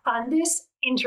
On this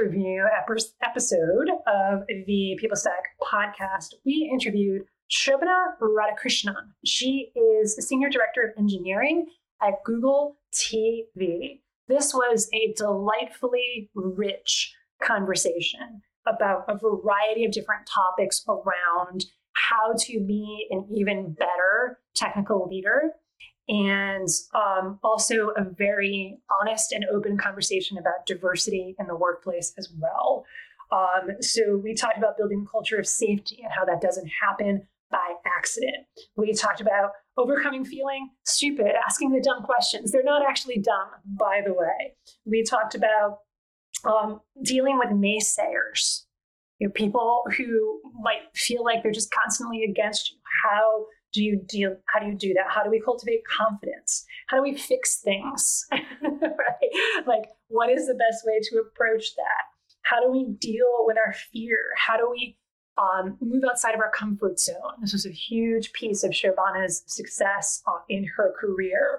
episode of the PeopleStack podcast, we interviewed Shobhana Radhakrishnan. She is Senior Director of Engineering at Google TV. This was a delightfully rich conversation about a variety of different topics around how to be an even better technical leader, and also a very honest and open conversation about diversity in the workplace as well. So we talked about building a culture of safety and how that doesn't happen by accident. We talked about overcoming feeling stupid, asking the dumb questions. They're not actually dumb, by the way. We talked about dealing with naysayers, people who might feel like they're just constantly against you. How do you do that? How do we cultivate confidence? How do we fix things? Right? Like, what is the best way to approach that? How do we deal with our fear? How do we move outside of our comfort zone? This was a huge piece of Shobhana's success in her career.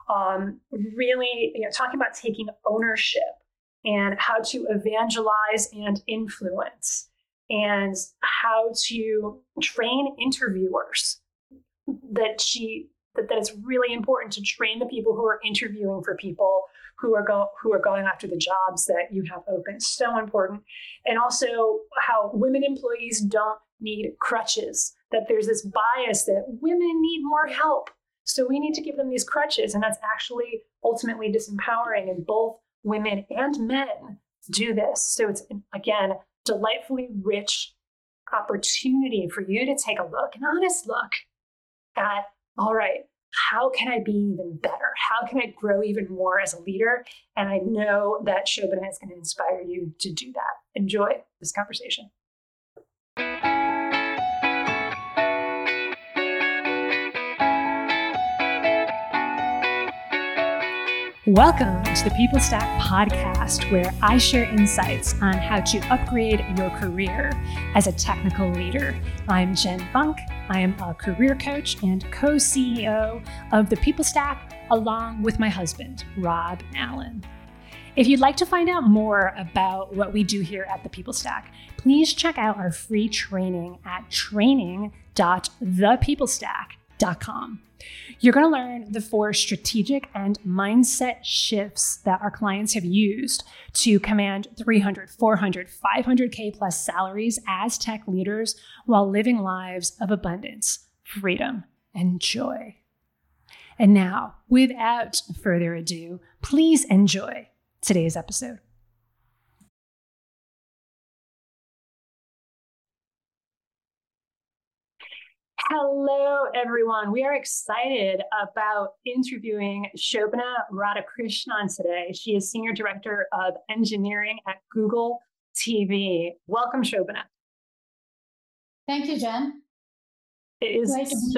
Really, talking about taking ownership and how to evangelize and influence, and how to train interviewers. That it's really important to train the people who are interviewing for people who are going after the jobs that you have open. So important. And also how women employees don't need crutches, that there's this bias that women need more help, so we need to give them these crutches, and that's actually ultimately disempowering, and both women and men do this. So it's, again, delightfully rich opportunity for you to take a look, an honest look at, all right, how can I be even better? How can I grow even more as a leader? And I know that Shobhana is going to inspire you to do that. Enjoy this conversation. Welcome to the PeopleStack podcast, where I share insights on how to upgrade your career as a technical leader. I'm Jen Funk. I am a career coach and co-CEO of the PeopleStack, along with my husband, Rob Allen. If you'd like to find out more about what we do here at the PeopleStack, please check out our free training at training.thepeoplestack.com. You're going to learn the 4 strategic and mindset shifts that our clients have used to command 300, 400, 500K plus salaries as tech leaders while living lives of abundance, freedom, and joy. And now, without further ado, please enjoy today's episode. Hello, everyone. We are excited about interviewing Shobhana Radhakrishnan today. She is Senior Director of Engineering at Google TV. Welcome, Shobhana. Thank you, Jen. It is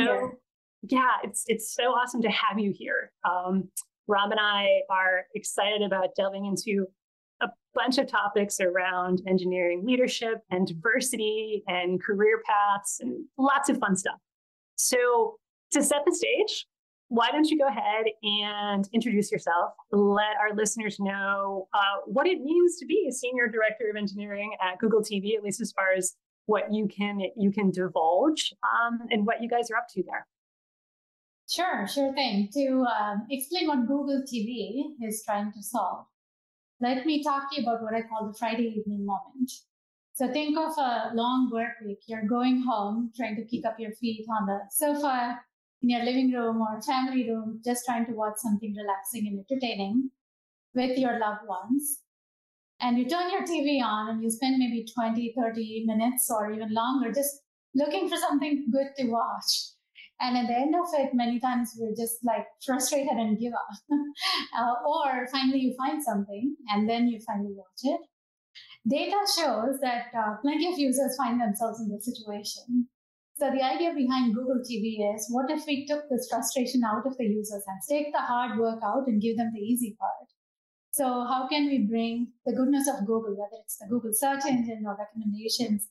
it's so awesome to have you here. Rob and I are excited about delving into a bunch of topics around engineering leadership and diversity and career paths and lots of fun stuff. So to set the stage, why don't you go ahead and introduce yourself? Let our listeners know what it means to be a Senior Director of Engineering at Google TV, at least as far as what you can divulge, and what you guys are up to there. Sure thing. To explain what Google TV is trying to solve, let me talk to you about what I call the Friday evening moment. So think of a long work week. You're going home, trying to kick up your feet on the sofa in your living room or family room, just trying to watch something relaxing and entertaining with your loved ones. And you turn your TV on and you spend maybe 20, 30 minutes or even longer just looking for something good to watch. And at the end of it, many times we're just like frustrated and give up. Or finally you find something and then you finally watch it. Data shows that plenty of users find themselves in this situation. So the idea behind Google TV is, what if we took this frustration out of the users and take the hard work out and give them the easy part? So how can we bring the goodness of Google, whether it's the Google search engine or recommendations,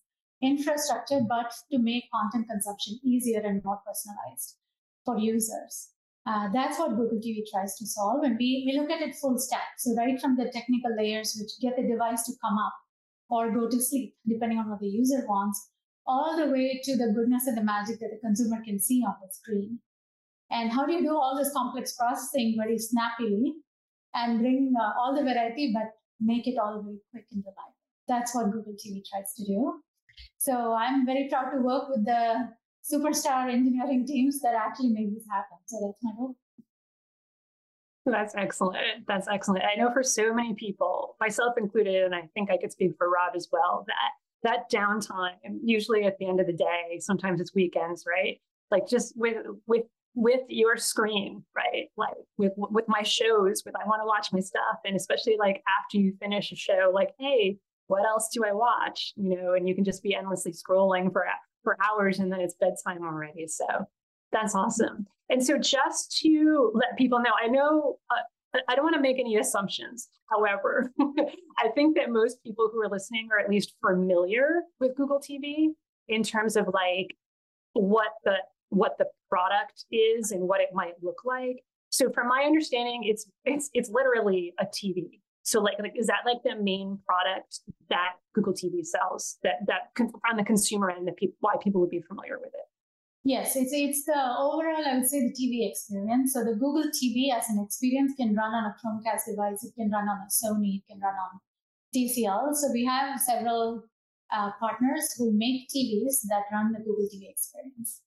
infrastructure, but to make content consumption easier and more personalized for users? That's what Google TV tries to solve. And we look at it full stack. So right from the technical layers, which get the device to come up or go to sleep, depending on what the user wants, all the way to the goodness and the magic that the consumer can see on the screen. And how do you do all this complex processing very snappily and bring all the variety, but make it all very quick and reliable? That's what Google TV tries to do. So I'm very proud to work with the superstar engineering teams that actually make this happen. So that's my role. That's excellent. That's excellent. I know for so many people, myself included, and I think I could speak for Rob as well, that downtime, usually at the end of the day, sometimes it's weekends, right? Like just with your screen, right? Like with my shows, I want to watch my stuff, and especially like after you finish a show, like, hey, what else do I watch? And you can just be endlessly scrolling for hours, and then it's bedtime already. So that's awesome. And so just to let people know, I know I don't want to make any assumptions. However, I think that most people who are listening are at least familiar with Google TV in terms of like what the product is and what it might look like. So from my understanding, it's literally a TV. So like is that like the main product that Google TV sells that on the consumer end, why people would be familiar with it? Yes, it's the overall, I would say, the TV experience. So the Google TV as an experience can run on a Chromecast device, it can run on a Sony, it can run on TCL. So we have several partners who make TVs that run the Google TV experience.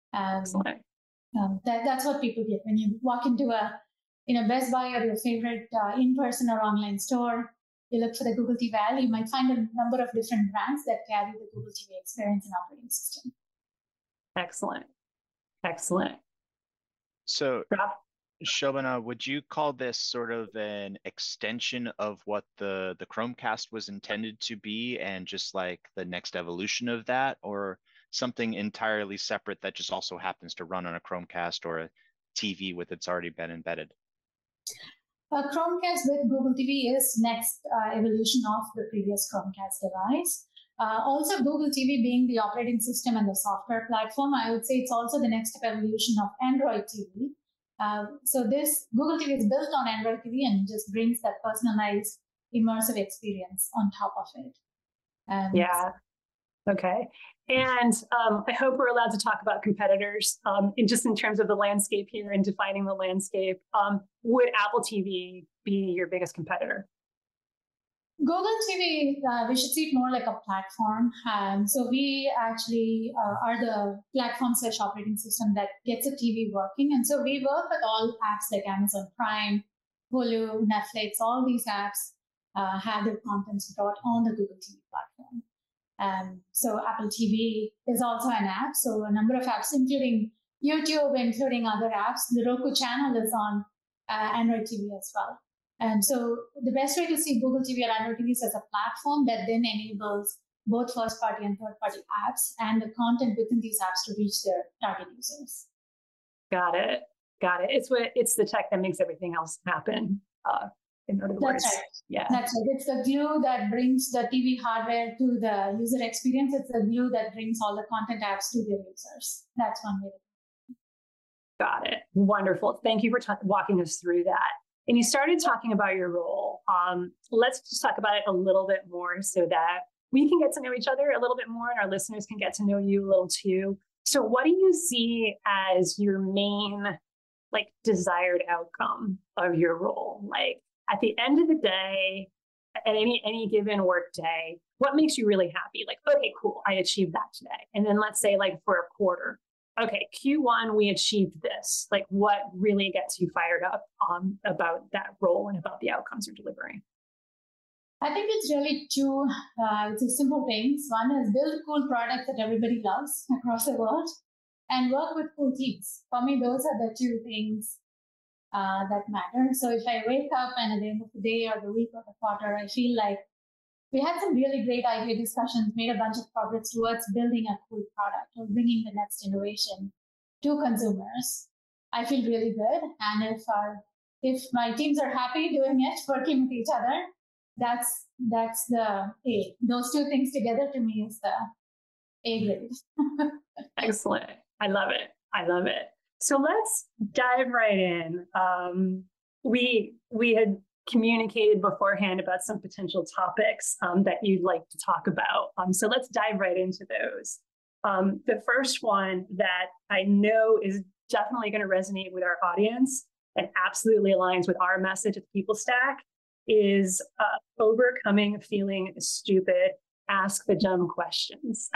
That's what people get when you walk into a Best Buy or your favorite in-person or online store. You look for the Google TV aisle, you might find a number of different brands that carry the Google TV experience and operating system. Excellent. Excellent. So, Shobhana, would you call this sort of an extension of what the Chromecast was intended to be and just like the next evolution of that, or something entirely separate that just also happens to run on a Chromecast or a TV with it's already been embedded? Chromecast with Google TV is next evolution of the previous Chromecast device. Also, Google TV being the operating system and the software platform, I would say it's also the next step evolution of Android TV. So this Google TV is built on Android TV and just brings that personalized, immersive experience on top of it. Yeah. Okay. And I hope we're allowed to talk about competitors in terms of the landscape here and defining the landscape. Would Apple TV be your biggest competitor? Google TV, we should see it more like a platform. So we actually are the platform/operating system that gets a TV working. And so we work with all apps like Amazon Prime, Hulu, Netflix. All these apps have their contents brought on the Google TV platform. So Apple TV is also an app. So a number of apps, including YouTube, including other apps. The Roku channel is on Android TV as well. And so the best way to see Google TV or Android TV is as a platform that then enables both first-party and third-party apps and the content within these apps to reach their target users. Got it. It's the tech that makes everything else happen. In other words, that's right. Yeah, that's right. It's the glue that brings the TV hardware to the user experience. It's the glue that brings all the content apps to their users. That's one way. Got it. Wonderful. Thank you for walking us through that. And you started talking about your role. Let's just talk about it a little bit more so that we can get to know each other a little bit more and our listeners can get to know you a little too. So what do you see as your main desired outcome of your role? Like at the end of the day, at any given work day, what makes you really happy? Like, okay, cool, I achieved that today. And then let's say for a quarter, okay, Q1, we achieved this. Like what really gets you fired up about that role and about the outcomes you're delivering? I think it's really two simple things. One is build cool products that everybody loves across the world and work with cool teams. For me, those are the two things that matter. So if I wake up and at the end of the day or the week or the quarter, I feel like we had some really great idea discussions, made a bunch of progress towards building a cool product or bringing the next innovation to consumers, I feel really good. And if my teams are happy doing it, working with each other, that's the A. Those two things together to me is the A grade. Excellent. I love it. So let's dive right in. We had communicated beforehand about some potential topics that you'd like to talk about. So let's dive right into those. The first one that I know is definitely going to resonate with our audience and absolutely aligns with our message at the People Stack is overcoming feeling stupid. Ask the dumb questions.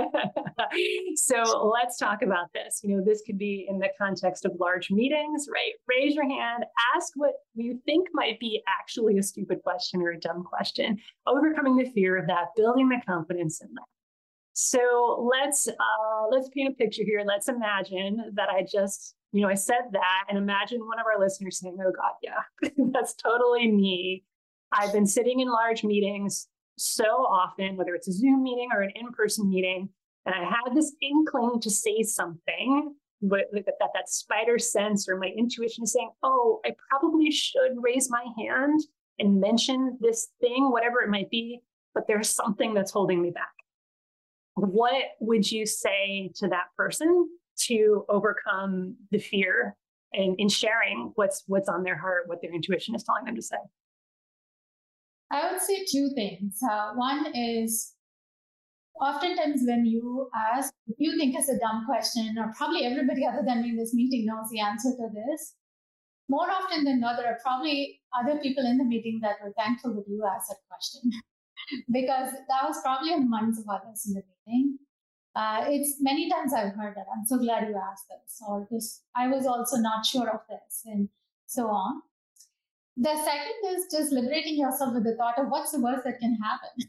So let's talk about this. This could be in the context of large meetings, right? Raise your hand, ask what you think might be actually a stupid question or a dumb question, overcoming the fear of that, building the confidence in that. So let's paint a picture here. Let's imagine that I just, I said that, and imagine one of our listeners saying, oh God, yeah, that's totally me. I've been sitting in large meetings so often, whether it's a Zoom meeting or an in-person meeting, and I had this inkling to say something, but that spider sense or my intuition is saying, oh, I probably should raise my hand and mention this thing, whatever it might be, but there's something that's holding me back. What would you say to that person to overcome the fear in sharing what's on their heart, what their intuition is telling them to say? I would say two things. One is oftentimes when you ask, if you think it's a dumb question, or probably everybody other than me in this meeting knows the answer to this, more often than not, there are probably other people in the meeting that were thankful that you asked that question. Because that was probably on the minds of others in the meeting. It's many times I've heard that. I'm so glad you asked this, or this, I was also not sure of this, and so on. The second is just liberating yourself with the thought of what's the worst that can happen.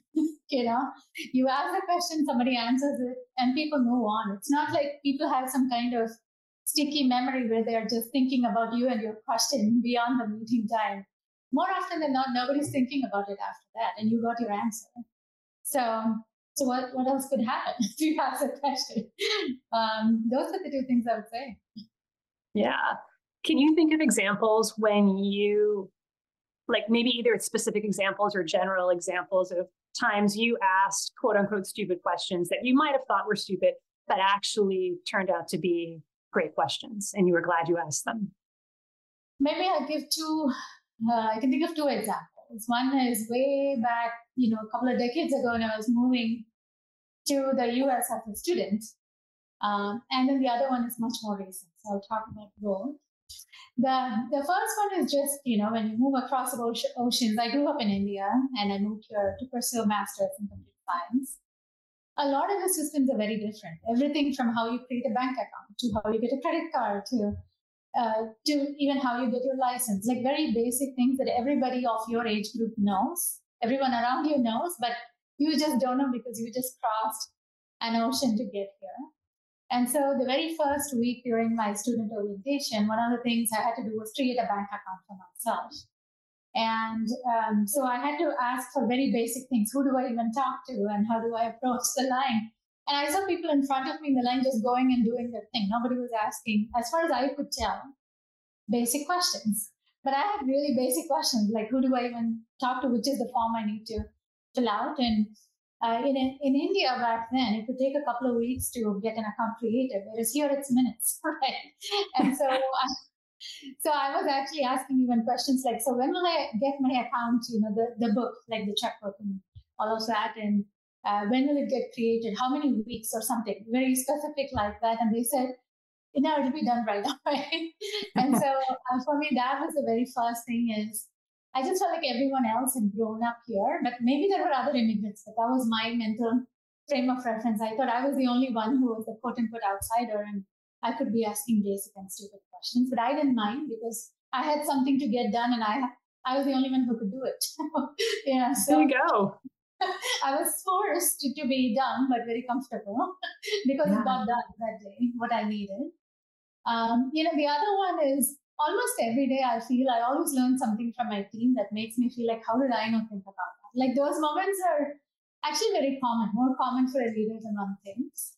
You ask the question, somebody answers it, and people move on. It's not like people have some kind of sticky memory where they're just thinking about you and your question beyond the meeting time. More often than not, nobody's thinking about it after that, and you got your answer. So what else could happen if you ask a question? Those are the two things I would say. Yeah. Can you think of examples when you, like maybe either it's specific examples or general examples of times you asked quote unquote stupid questions that you might have thought were stupid, but actually turned out to be great questions and you were glad you asked them? Maybe I'll give two. I can think of two examples. One is way back, a couple of decades ago when I was moving to the US as a student. And then the other one is much more recent. So I'll talk about both. The first one is just, when you move across the oceans. I grew up in India and I moved here to pursue a master's in computer science. A lot of the systems are very different. Everything from how you create a bank account to how you get a credit card to even how you get your license, like very basic things that everybody of your age group knows, everyone around you knows, but you just don't know because you just crossed an ocean to get here. And so the very first week during my student orientation, one of the things I had to do was create a bank account for myself. And so I had to ask for very basic things. Who do I even talk to and how do I approach the line? And I saw people in front of me in the line just going and doing their thing. Nobody was asking, as far as I could tell, basic questions. But I had really basic questions, like who do I even talk to, which is the form I need to fill out. And in India back then, it could take a couple of weeks to get an account created, whereas here it's minutes, right? And so I was actually asking even questions like, so when will I get my account, the book, like the checkbook and all of that, and when will it get created? How many weeks or something? Very specific like that. And they said, it'll be done right away. And so for me, that was the very first thing is I just felt like everyone else had grown up here, but maybe there were other immigrants, but that was my mental frame of reference. I thought I was the only one who was the quote unquote outsider and I could be asking basic and stupid questions, but I didn't mind because I had something to get done and I was the only one who could do it. Yeah, so there you go. I was forced to be dumb, but very comfortable because it got done that day, what I needed. The other one is almost every day I feel I always learn something from my team that makes me feel like, how did I not think about that? Like those moments are actually very common, more common for a leader to run things.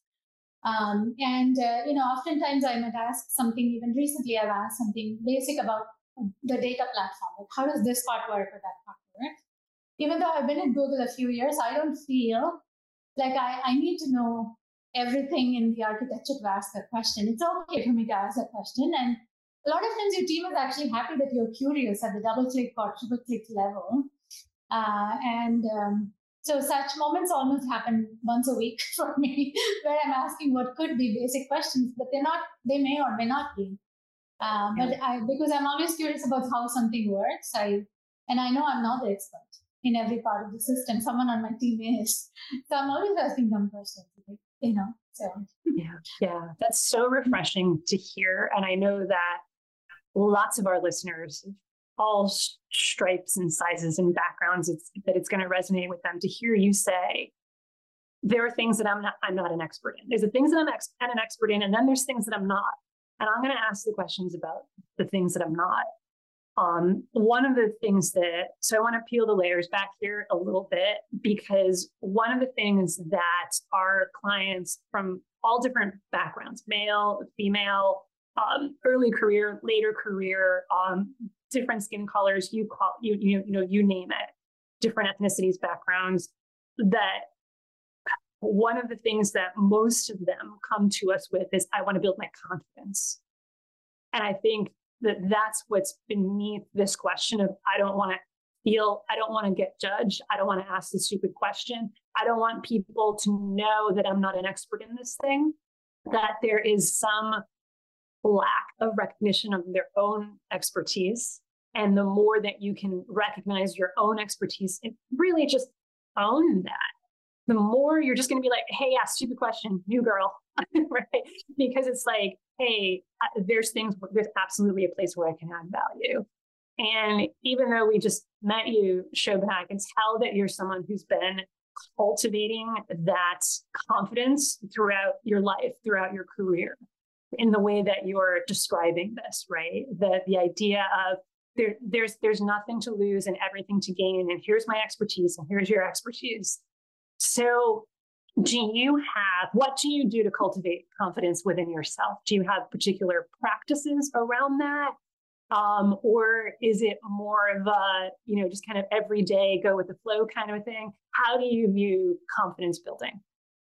Oftentimes I might ask something, even recently I've asked something basic about the data platform. Like, how does this part work or that part work? Even though I've been at Google a few years, I don't feel like I need to know everything in the architecture to ask that question. It's okay for me to ask that question. And a lot of times your team is actually happy that you're curious at the double click or triple click level. So such moments almost happen once a week for me, where I'm asking what could be basic questions, but they may or may not be. Because I'm always curious about how something works, I know I'm not the expert in every part of the system. Someone on my team is. So I'm always asking them questions, so. Yeah, that's so refreshing to hear. And I know that lots of our listeners, all stripes and sizes and backgrounds, it's going to resonate with them to hear you say, there are things that I'm not an expert in. There's the things that I'm an expert in, and then there's things that I'm not. And I'm going to ask the questions about the things that I'm not. One of the things so I want to peel the layers back here a little bit, because one of the things that our clients from all different backgrounds, male, female, early career, later career, different skin colors, you name it, different ethnicities, backgrounds, that one of the things that most of them come to us with is, I want to build my confidence. And I think that's what's beneath this question of, I don't want to get judged. I don't want to ask the stupid question. I don't want people to know that I'm not an expert in this thing, that there is some lack of recognition of their own expertise. And the more that you can recognize your own expertise and really just own that, the more you're just going to be like, hey, yeah, stupid question, new girl, right? Because it's like, hey, there's absolutely a place where I can add value. And even though we just met you, Shobhana, I can tell that you're someone who's been cultivating that confidence throughout your life, throughout your career, in the way that you're describing this, right? The idea of there's nothing to lose and everything to gain, and here's my expertise and here's your expertise. So what do you do to cultivate confidence within yourself? Do you have particular practices around that? Or is it more of a, just kind of everyday go with the flow kind of a thing? How do you view confidence building?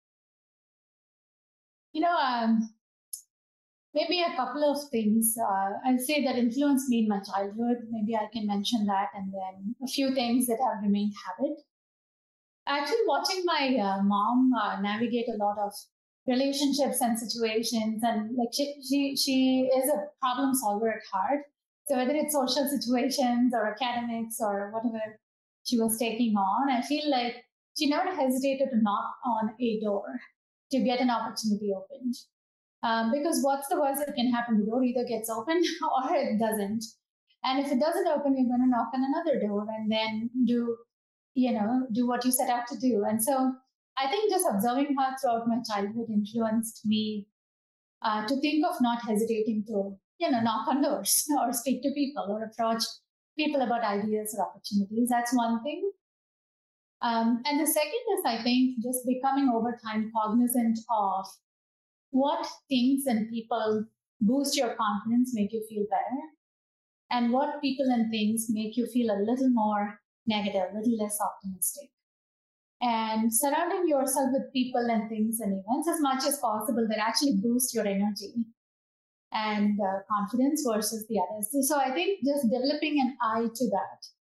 Maybe a couple of things. I'll say that influenced me in my childhood. Maybe I can mention that, and then a few things that have remained habit. Actually, watching my mom navigate a lot of relationships and situations, and like she is a problem solver at heart. So whether it's social situations or academics or whatever she was taking on, I feel like she never hesitated to knock on a door to get an opportunity opened. Because what's the worst that can happen? The door either gets open or it doesn't. And if it doesn't open, you're going to knock on another door and then do what you set out to do. And so I think just observing her throughout my childhood influenced me to think of not hesitating to, knock on doors or speak to people or approach people about ideas or opportunities. That's one thing. And the second is, I think, just becoming over time cognizant of what things and people boost your confidence, make you feel better, and what people and things make you feel a little more negative, a little less optimistic. And surrounding yourself with people and things and events as much as possible that actually boost your energy and confidence versus the others. So I think just developing an eye to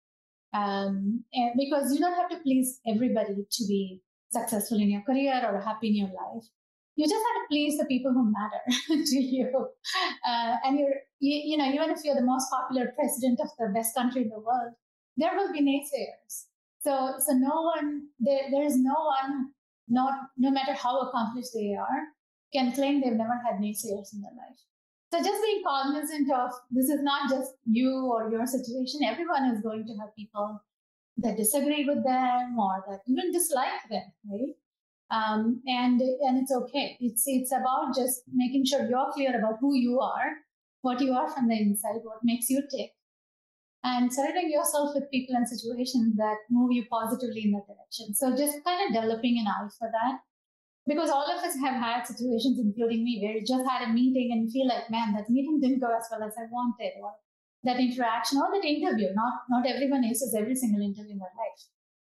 that, because you don't have to please everybody to be successful in your career or happy in your life. You just have to please the people who matter to you. And even if you're the most popular president of the best country in the world, there will be naysayers. So there is no one, no matter how accomplished they are, can claim they've never had naysayers in their life. So just being cognizant of this is not just you or your situation. Everyone is going to have people that disagree with them or that even dislike them, right? And it's okay. It's about just making sure you're clear about who you are, what you are from the inside, what makes you tick, and surrounding yourself with people and situations that move you positively in that direction. So just kind of developing an eye for that, because all of us have had situations, including me, where you just had a meeting and you feel like, man, that meeting didn't go as well as I wanted, or that interaction or that interview. Not everyone aces every single interview in their life.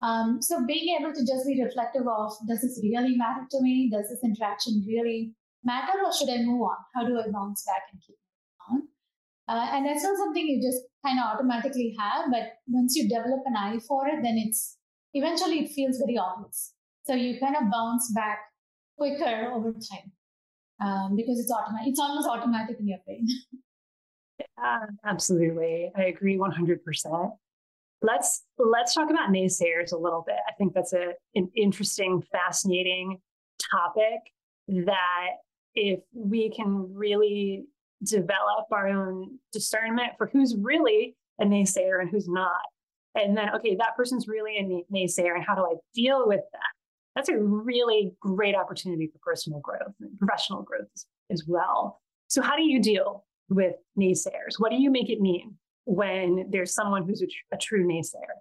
So being able to just be reflective of, does this really matter to me? Does this interaction really matter, or should I move on? How do I bounce back and keep moving on? And that's not something you just kind of automatically have, but once you develop an eye for it, then eventually it feels very obvious. So you kind of bounce back quicker over time because it's automatic. It's almost automatic in your brain. Yeah, absolutely. I agree 100%. Let's talk about naysayers a little bit. I think that's an interesting, fascinating topic that if we can really develop our own discernment for who's really a naysayer and who's not, and then, okay, that person's really a naysayer, and how do I deal with that? That's a really great opportunity for personal growth and professional growth as well. So how do you deal with naysayers? What do you make it mean when there's someone who's a true naysayer?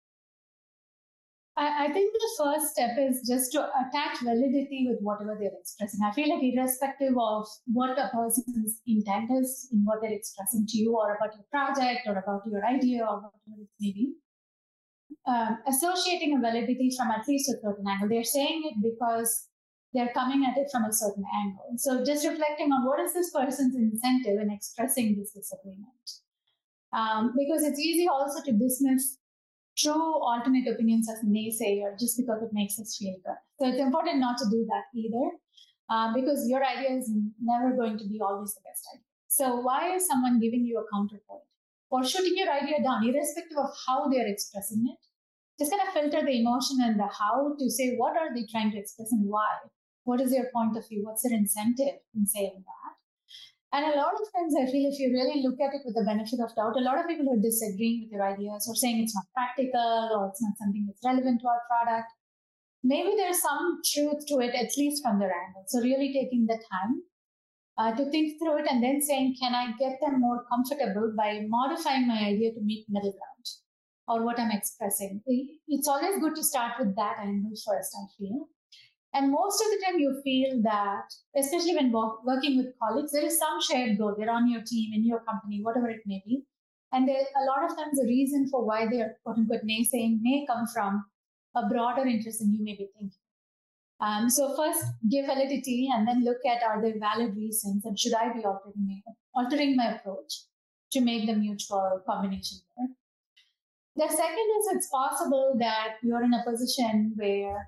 I think the first step is just to attach validity with whatever they're expressing. I feel like irrespective of what a person's intent is in what they're expressing to you, or about your project, or about your idea, or whatever it may be, associating a validity from at least a certain angle. They're saying it because they're coming at it from a certain angle. So just reflecting on what is this person's incentive in expressing this disagreement. Because it's easy also to dismiss true alternate opinions as naysayer just because it makes us feel good. So it's important not to do that either, because your idea is never going to be always the best idea. So why is someone giving you a counterpoint or shooting your idea down, irrespective of how they're expressing it? Just kind of filter the emotion and the how to say, what are they trying to express and why? What is their point of view? What's their incentive in saying that? And a lot of times, I feel if you really look at it with the benefit of doubt, a lot of people are disagreeing with your ideas or saying it's not practical or it's not something that's relevant to our product. Maybe there's some truth to it, at least from their angle. So really taking the time to think through it and then saying, can I get them more comfortable by modifying my idea to meet middle ground or what I'm expressing? It's always good to start with that angle first, I feel. And most of the time you feel that, especially when working with colleagues, there is some shared goal. They're on your team, in your company, whatever it may be. And there, a lot of times the reason for why they're quote unquote naysaying may come from a broader interest than you may be thinking. So first give validity and then look at, are there valid reasons and should I be altering my approach to make the mutual combination work? The second is it's possible that you're in a position where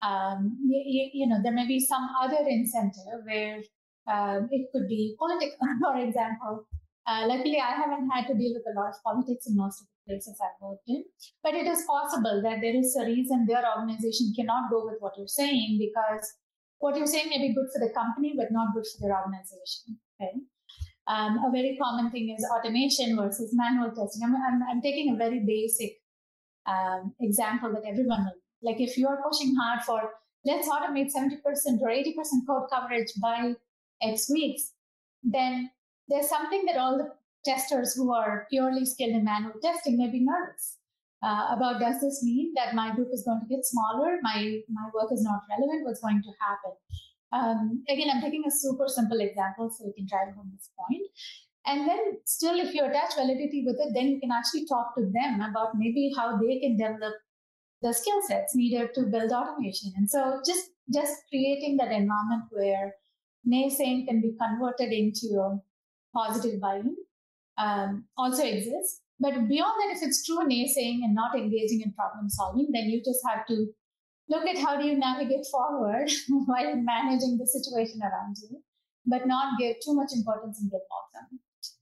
there may be some other incentive where it could be political, for example. Luckily, I haven't had to deal with a lot of politics in most of the places I've worked in, but it is possible that there is a reason their organization cannot go with what you're saying because what you're saying may be good for the company, but not good for their organization. Okay. A very common thing is automation versus manual testing. I'm taking a very basic example that everyone will. Like if you're pushing hard for, let's automate 70% or 80% code coverage by X weeks, then there's something that all the testers who are purely skilled in manual testing may be nervous about. Does this mean that my group is going to get smaller? My work is not relevant? What's going to happen? Again, I'm taking a super simple example so we can drive home this point. And then still, if you attach validity with it, then you can actually talk to them about maybe how they can develop the skill sets needed to build automation. And so just creating that environment where naysaying can be converted into a positive buy-in also exists. But beyond that, if it's true naysaying and not engaging in problem solving, then you just have to look at how do you navigate forward while managing the situation around you, but not give too much importance and get bogged down.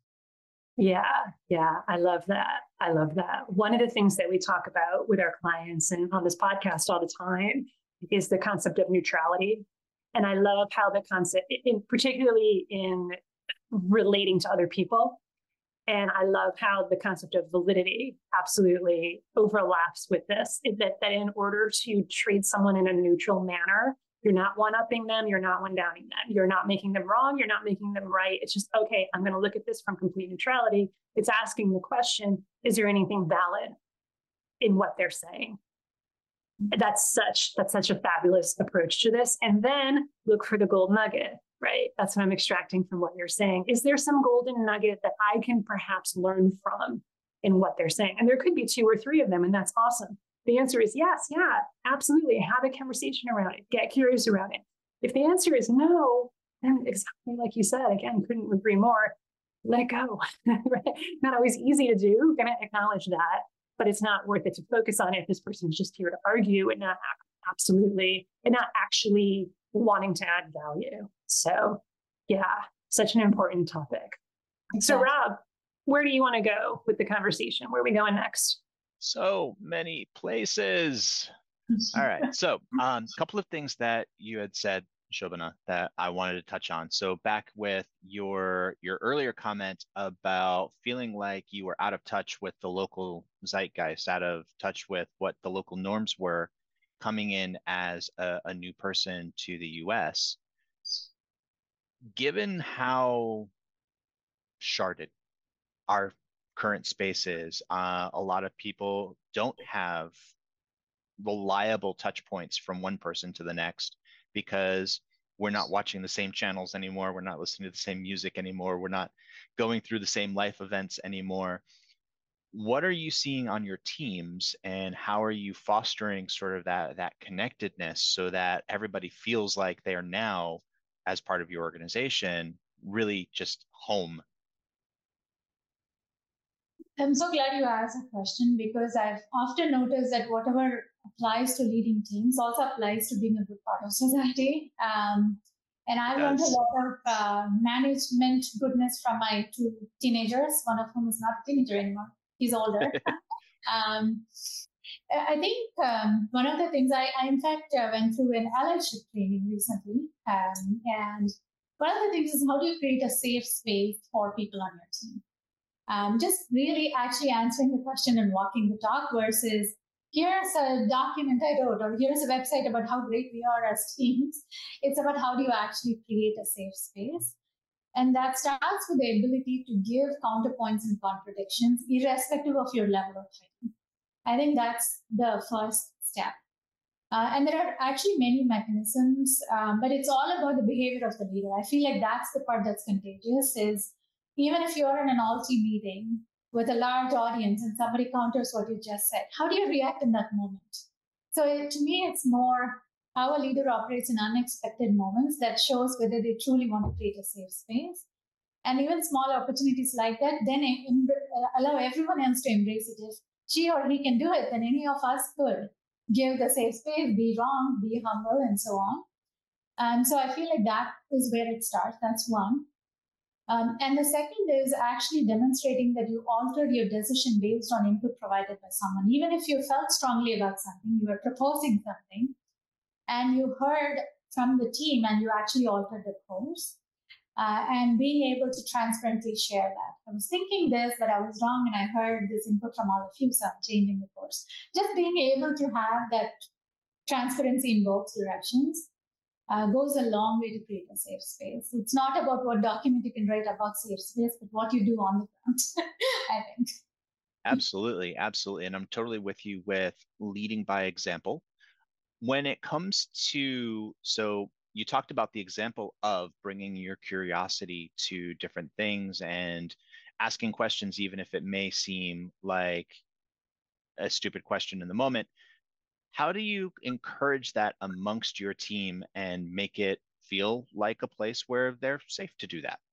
Yeah, I love that. One of the things that we talk about with our clients and on this podcast all the time is the concept of neutrality. And I love how the concept, particularly in relating to other people, and I love how the concept of validity absolutely overlaps with this, that in order to treat someone in a neutral manner, you're not one-upping them, you're not one-downing them, you're not making them wrong, you're not making them right. It's just, okay, I'm going to look at this from complete neutrality. It's asking the question, is there anything valid in what they're saying? That's such a fabulous approach to this. And then look for the gold nugget, right? That's what I'm extracting from what you're saying. Is there some golden nugget that I can perhaps learn from in what they're saying? And there could be 2 or 3 of them, and that's awesome. the answer is yes, yeah, absolutely, have a conversation around it, get curious around it. If the answer is no, then exactly like you said, again, couldn't agree more, let it go. Not always easy to do, gonna acknowledge that, but it's not worth it to focus on it if this person is just here to argue and not actually wanting to add value. So yeah, such an important topic. Exactly. So Rob, where do you want to go with the conversation? Where are we going next? So many places. All right. So a couple of things that you had said, Shobana, that I wanted to touch on. So back with your earlier comment about feeling like you were out of touch with the local zeitgeist, out of touch with what the local norms were coming in as a new person to the US. Given how sharded our current space is, a lot of people don't have reliable touch points from one person to the next because we're not watching the same channels anymore. We're not listening to the same music anymore. We're not going through the same life events anymore. What are you seeing on your teams, and how are you fostering sort of that connectedness so that everybody feels like they are now, as part of your organization, really just home? I'm so glad you asked that question, because I've often noticed that whatever applies to leading teams also applies to being a good part of society. And I learned a lot of management goodness from my two teenagers, one of whom is not a teenager anymore. He's older. I think one of the things I in fact, went through an allyship training recently. And one of the things is, how do you create a safe space for people on your team? Just really actually answering the question and walking the talk versus here's a document I wrote, or here's a website about how great we are as teams. It's about how do you actually create a safe space. And that starts with the ability to give counterpoints and contradictions, irrespective of your level of training. I think that's the first step. And there are actually many mechanisms, but it's all about the behavior of the leader. I feel like that's the part that's contagious, is even if you're in an all-team meeting with a large audience and somebody counters what you just said, how do you react in that moment? So to me, it's more how a leader operates in unexpected moments that shows whether they truly want to create a safe space. And even small opportunities like that, then allow everyone else to embrace it. If she or he can do it, then any of us could give the safe space, be wrong, be humble, and so on. And so I feel like that is where it starts. That's one. And the second is actually demonstrating that you altered your decision based on input provided by someone. Even if you felt strongly about something, you were proposing something, and you heard from the team and you actually altered the course, and being able to transparently share that. I was thinking this, but I was wrong, and I heard this input from all of you, so I'm changing the course. Just being able to have that transparency in both directions goes a long way to create a safe space. It's not about what document you can write about safe space, but what you do on the ground, I think. Absolutely, absolutely. And I'm totally with you with leading by example. When it comes to, so you talked about the example of bringing your curiosity to different things and asking questions, even if it may seem like a stupid question in the moment. How do you encourage that amongst your team and make it feel like a place where they're safe to do that?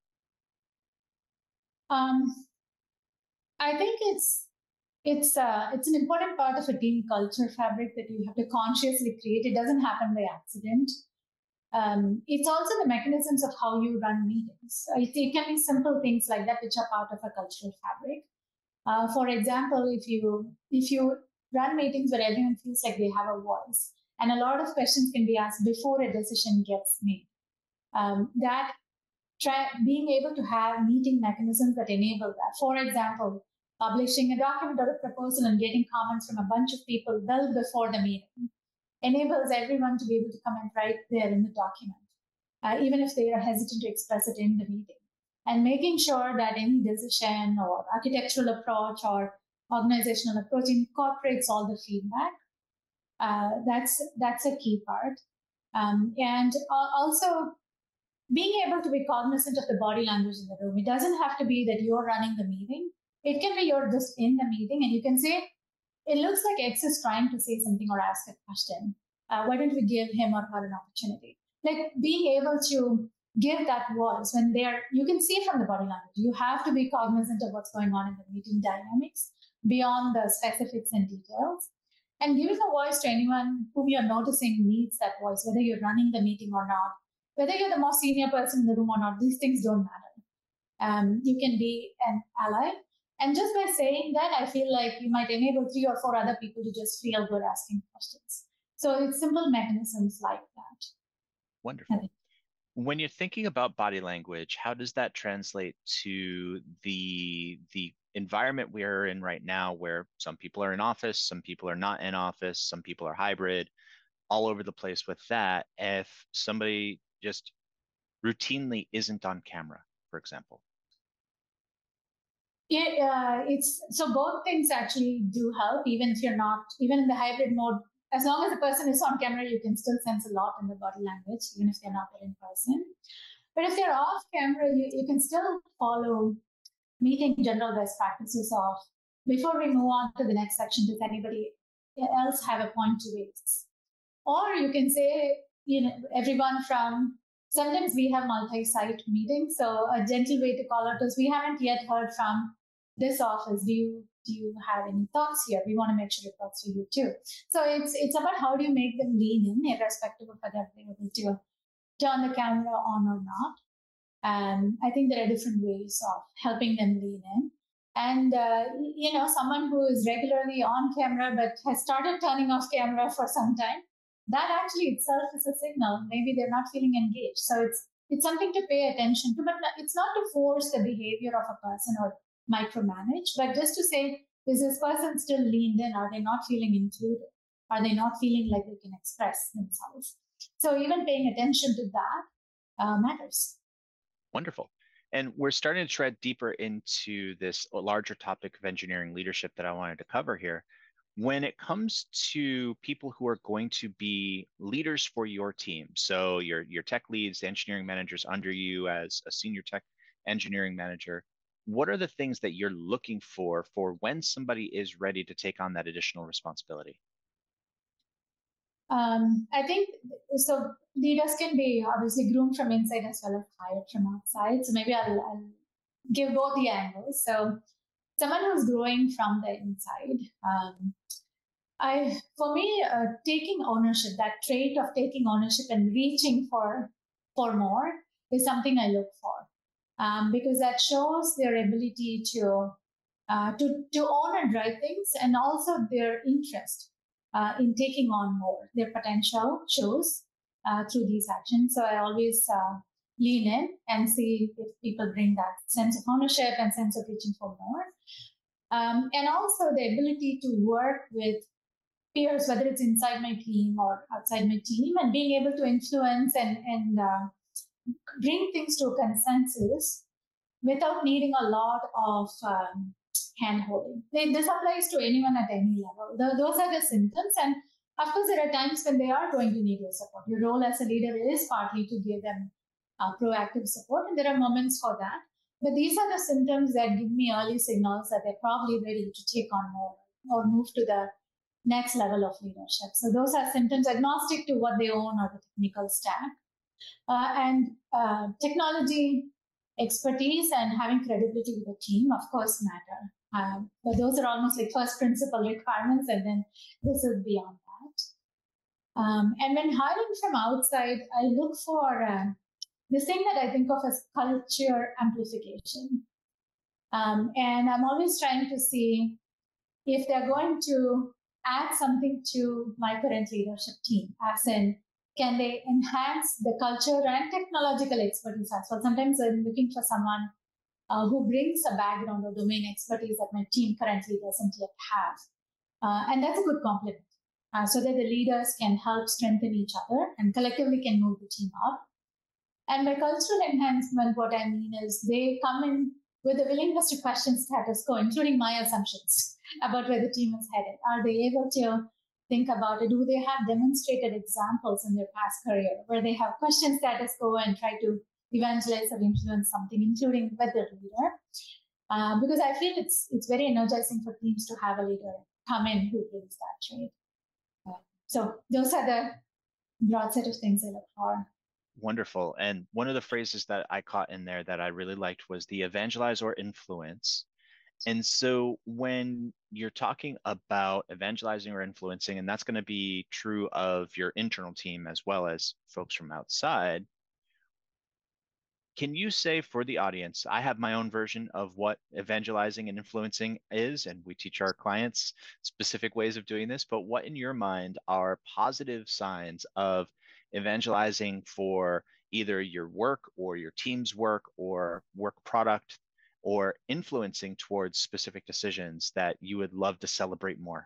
I think it's an important part of a team culture fabric that you have to consciously create. It doesn't happen by accident. It's also the mechanisms of how you run meetings. It can be simple things like that, which are part of a cultural fabric. For example, if you run meetings where everyone feels like they have a voice, and a lot of questions can be asked before a decision gets made, being able to have meeting mechanisms that enable that. For example, publishing a document or a proposal and getting comments from a bunch of people well before the meeting enables everyone to be able to come and write there in the document, even if they are hesitant to express it in the meeting. And making sure that any decision or architectural approach or organizational approach incorporates all the feedback. That's a key part. And also being able to be cognizant of the body language in the room. It doesn't have to be that you're running the meeting. It can be you're just in the meeting and you can say, it looks like X is trying to say something or ask a question. Why don't we give him or her an opportunity? Like being able to give that voice when you can see from the body language. You have to be cognizant of what's going on in the meeting dynamics beyond the specifics and details. And giving a voice to anyone whom you're noticing needs that voice, whether you're running the meeting or not, whether you're the most senior person in the room or not, these things don't matter. You can be an ally. And just by saying that, I feel like you might enable 3 or 4 other people to just feel good asking questions. So it's simple mechanisms like that. Wonderful. When you're thinking about body language, how does that translate to the environment we're in right now, where some people are in office, some people are not in office, some people are hybrid, all over the place with that? If somebody just routinely isn't on camera, for example. Yeah, so both things actually do help, even if you're not, even in the hybrid mode. As long as the person is on camera, you can still sense a lot in the body language, even if they're not there in person. But if they're off camera, you can still follow meeting general best practices of, before we move on to the next section, does anybody else have a point to raise? Or you can say, everyone from, sometimes we have multi-site meetings. So a gentle way to call out is, we haven't yet heard from this office. Do you have any thoughts here? We want to make sure it works for you too. So it's about how do you make them lean in, irrespective of whether they're able to turn the camera on or not. And I think there are different ways of helping them lean in. And, someone who is regularly on camera but has started turning off camera for some time, that actually itself is a signal. Maybe they're not feeling engaged. So it's something to pay attention to, but it's not to force the behavior of a person or micromanage, but just to say, is this person still leaned in? Are they not feeling included? Are they not feeling like they can express themselves? So even paying attention to that matters. Wonderful. And we're starting to tread deeper into this larger topic of engineering leadership that I wanted to cover here. When it comes to people who are going to be leaders for your team, so your tech leads, the engineering managers under you as a senior tech engineering manager, what are the things that you're looking for when somebody is ready to take on that additional responsibility? I think so. Leaders can be obviously groomed from inside as well as hired from outside. So maybe I'll give both the angles. So someone who's growing from the inside, for me, taking ownership, that trait of taking ownership and reaching for more is something I look for, because that shows their ability to own and drive things, and also their interest in taking on more. Their potential shows through these actions. So I always lean in and see if people bring that sense of ownership and sense of reaching for more. And also the ability to work with peers, whether it's inside my team or outside my team, and being able to influence and bring things to a consensus without needing a lot of hand-holding. This applies to anyone at any level. Those are the symptoms. And of course, there are times when they are going to need your support. Your role as a leader is partly to give them proactive support, and there are moments for that. But these are the symptoms that give me early signals that they're probably ready to take on more or move to the next level of leadership. So those are symptoms agnostic to what they own or the technical stack. And technology expertise and having credibility with the team, of course, matter. But those are almost like first principle requirements, and then this is beyond that. And when hiring from outside, I look for this thing that I think of as culture amplification. And I'm always trying to see if they're going to add something to my current leadership team, as in, can they enhance the culture and technological expertise as well? Sometimes I'm looking for someone who brings a background or domain expertise that my team currently doesn't yet have. And that's a good complement, so that the leaders can help strengthen each other and collectively can move the team up. And by cultural enhancement, what I mean is they come in with a willingness to question status quo, including my assumptions about where the team is headed. Are they able to think about it? Do they have demonstrated examples in their past career where they have questioned status quo and try to evangelize or influence something, including with their leader? Because I feel it's very energizing for teams to have a leader come in who brings that trait. So those are the broad set of things I look for. Wonderful. And one of the phrases that I caught in there that I really liked was the evangelize or influence. And so when you're talking about evangelizing or influencing, and that's going to be true of your internal team as well as folks from outside, can you say for the audience, I have my own version of what evangelizing and influencing is, and we teach our clients specific ways of doing this, but what in your mind are positive signs of evangelizing for either your work or your team's work or work product, or influencing towards specific decisions that you would love to celebrate more?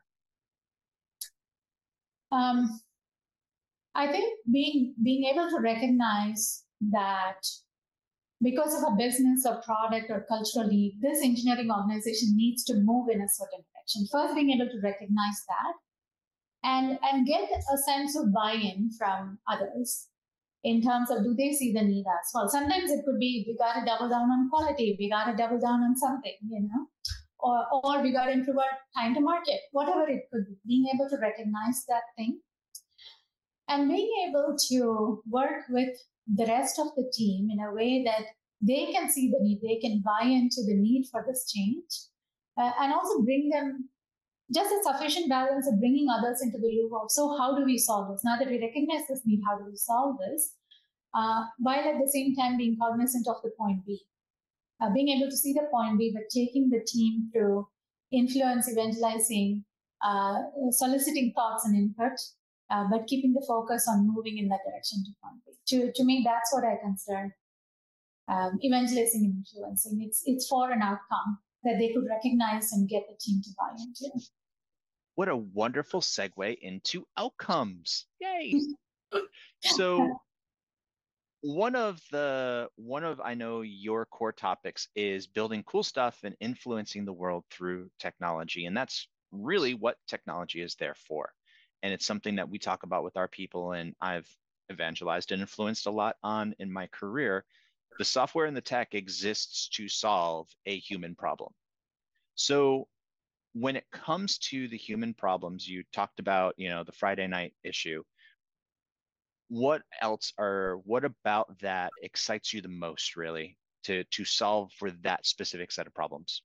I think being able to recognize that because of a business or product or cultural need, this engineering organization needs to move in a certain direction. First, being able to recognize that and get a sense of buy-in from others in terms of, do they see the need as well? Sometimes it could be, we got to double down on quality, we got to double down on something, or we got to improve our time to market, whatever it could be. Being able to recognize that thing and being able to work with the rest of the team in a way that they can see the need, they can buy into the need for this change, and also bring them just a sufficient balance of bringing others into the loop of, so how do we solve this? Now that we recognize this need, how do we solve this? While at the same time being cognizant of the point B. Being able to see the point B, but taking the team through influence, evangelizing, soliciting thoughts and input, but keeping the focus on moving in that direction to point B. To me, that's what I consider evangelizing and influencing. It's for an outcome that they could recognize and get the team to buy into. What a wonderful segue into outcomes. Yay. So one of I know your core topics is building cool stuff and influencing the world through technology. And that's really what technology is there for. And it's something that we talk about with our people, and I've evangelized and influenced a lot on in my career. The software and the tech exists to solve a human problem. So when it comes to the human problems, you talked about, the Friday night issue. What about that excites you the most, really, to solve for that specific set of problems?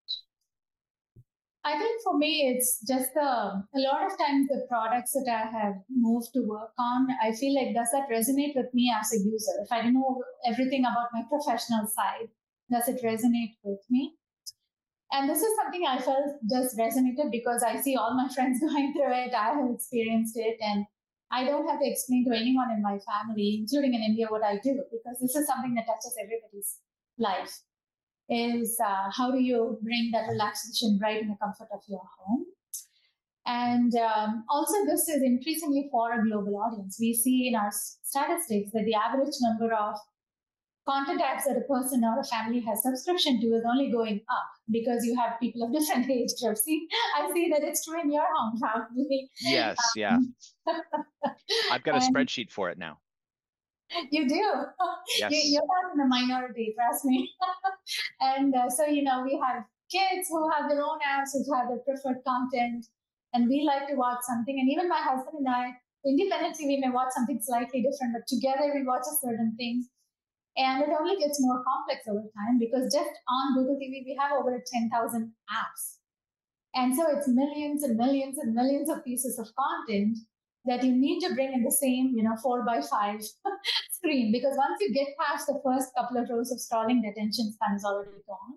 I think for me, it's just a lot of times the products that I have moved to work on, I feel like, does that resonate with me as a user? If I know everything about my professional side, does it resonate with me? And this is something I felt just resonated because I see all my friends going through it. I have experienced it, and I don't have to explain to anyone in my family, including in India, what I do, because this is something that touches everybody's life. Is how do you bring that relaxation right in the comfort of your home? And also, this is increasingly for a global audience. We see in our statistics that the average number of content apps that a person or a family has subscription to is only going up because you have people of different age groups. I see that it's true in your home, probably. Yes, yeah. I've got a spreadsheet for it now. You do? Yes. You're not in the minority, trust me. And so, we have kids who have their own apps, who have their preferred content, and we like to watch something. And even my husband and I, independently, we may watch something slightly different, but together we watch a certain thing. And it only gets more complex over time because just on Google TV, we have over 10,000 apps. And so it's millions and millions and millions of pieces of content that you need to bring in the same, 4x5 screen, because once you get past the first couple of rows of scrolling, the attention span is already gone.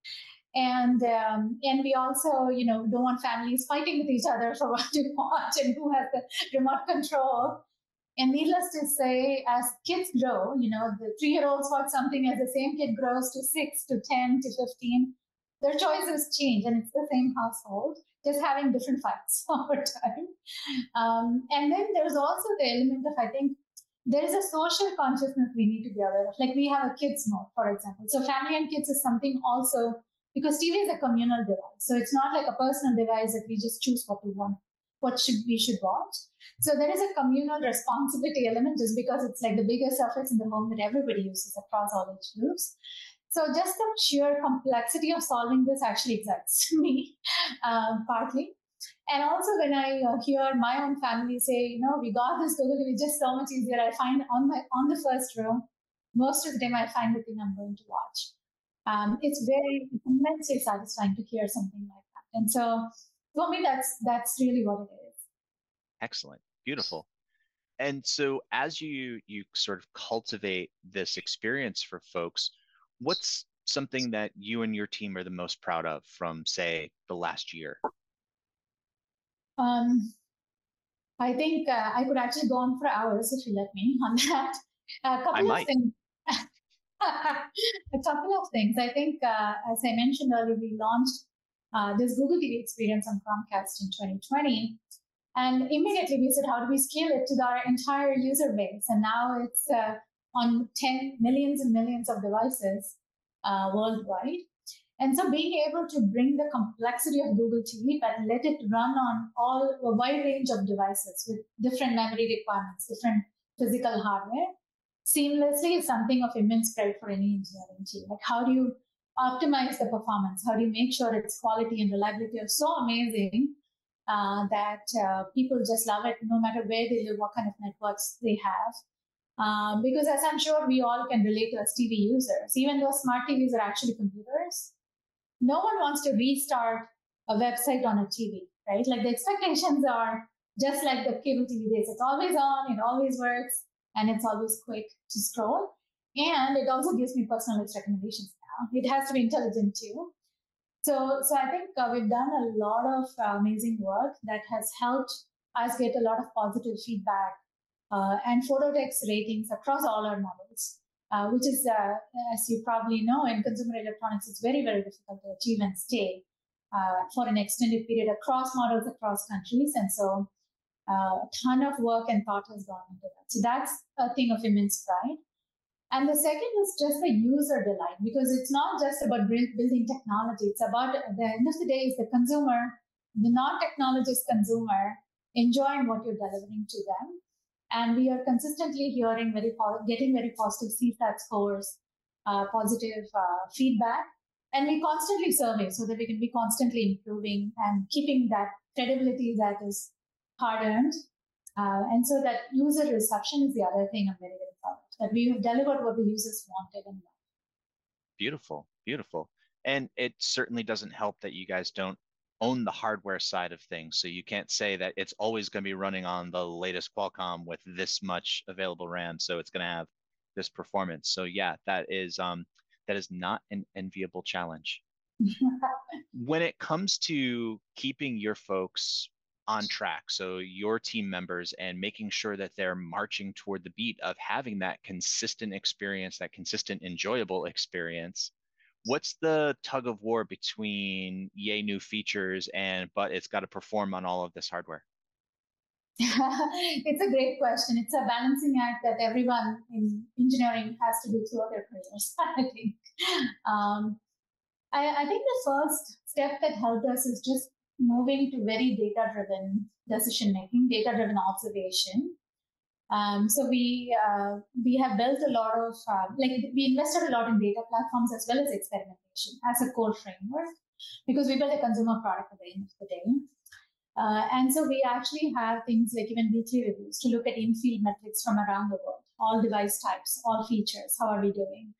And we also, don't want families fighting with each other for what to watch and who has the remote control. And needless to say, as kids grow, the 3-year-olds watch something, as the same kid grows to 6 to 10 to 15, their choices change, and it's the same household, just having different fights over time. And then there's also the element of, I think, there is a social consciousness we need to be aware of. Like we have a kids mode, for example. So family and kids is something also, because TV is a communal device. So it's not like a personal device that we just choose what we want, we should watch. So there is a communal responsibility element just because it's like the biggest surface in the home that everybody uses across all age groups. So just the sheer complexity of solving this actually excites me, partly. And also when I hear my own family say, we got this Google TV just so much easier, I find on the first row, most of the time I find the thing I'm going to watch. It's very immensely satisfying to hear something like that. And so for me, that's really what it is. Excellent. Beautiful. And so as you sort of cultivate this experience for folks, what's something that you and your team are the most proud of from, say, the last year? I think I could actually go on for hours if you let me on that. A couple of things. A couple of things. I think, as I mentioned earlier, we launched this Google TV experience on Chromecast in 2020. And immediately we said, how do we scale it to our entire user base? And now it's on millions and millions of devices worldwide. And so being able to bring the complexity of Google TV, but let it run on a wide range of devices with different memory requirements, different physical hardware, seamlessly is something of immense pride for any engineering team. Like, how do you optimize the performance? How do you make sure its quality and reliability are so amazing that people just love it, no matter where they live, what kind of networks they have? Because as I'm sure we all can relate to as TV users, even though smart TVs are actually computers, no one wants to restart a website on a TV, right? Like the expectations are just like the cable TV days. It's always on, it always works, and it's always quick to scroll. And it also gives me personalized recommendations now. It has to be intelligent too. So I think we've done a lot of amazing work that has helped us get a lot of positive feedback and photo text ratings across all our models. Which is, as you probably know, in consumer electronics, it's very, very difficult to achieve and stay for an extended period across models, across countries. And so a ton of work and thought has gone into that. So that's a thing of immense pride. And the second is just the user delight, because it's not just about building technology. It's about, at the end of the day, is the consumer, the non-technologist consumer, enjoying what you're delivering to them. And we are consistently hearing getting very positive CSAT scores, positive feedback. And we constantly survey so that we can be constantly improving and keeping that credibility that is hard-earned. And so that user reception is the other thing I'm very, very proud of, that we have delivered what the users wanted and loved. Beautiful, beautiful. And it certainly doesn't help that you guys don't own the hardware side of things. So you can't say that it's always going to be running on the latest Qualcomm with this much available RAM, so it's going to have this performance. So yeah, that is not an enviable challenge. When it comes to keeping your folks on track, so your team members, and making sure that they're marching toward the beat of having that consistent experience, that consistent enjoyable experience, what's the tug of war between yay new features but it's got to perform on all of this hardware? It's a great question. It's a balancing act that everyone in engineering has to do throughout their careers, I think. I think the first step that helped us is just moving to very data-driven decision-making, data-driven observation. So we have built a lot of, we invested a lot in data platforms as well as experimentation as a core framework, because we built a consumer product at the end of the day. And so we actually have things like even weekly reviews to look at in-field metrics from around the world, all device types, all features, how are we doing?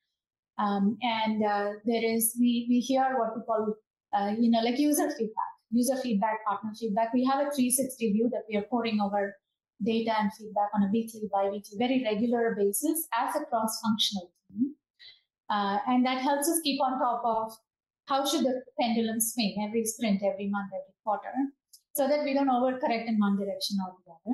We hear what we call, like user feedback, partner feedback. We have a 360 view that we are pouring over data and feedback on a weekly, bi-weekly, very regular basis as a cross-functional team. And that helps us keep on top of how should the pendulum swing every sprint, every month, every quarter, so that we don't overcorrect in one direction or the other.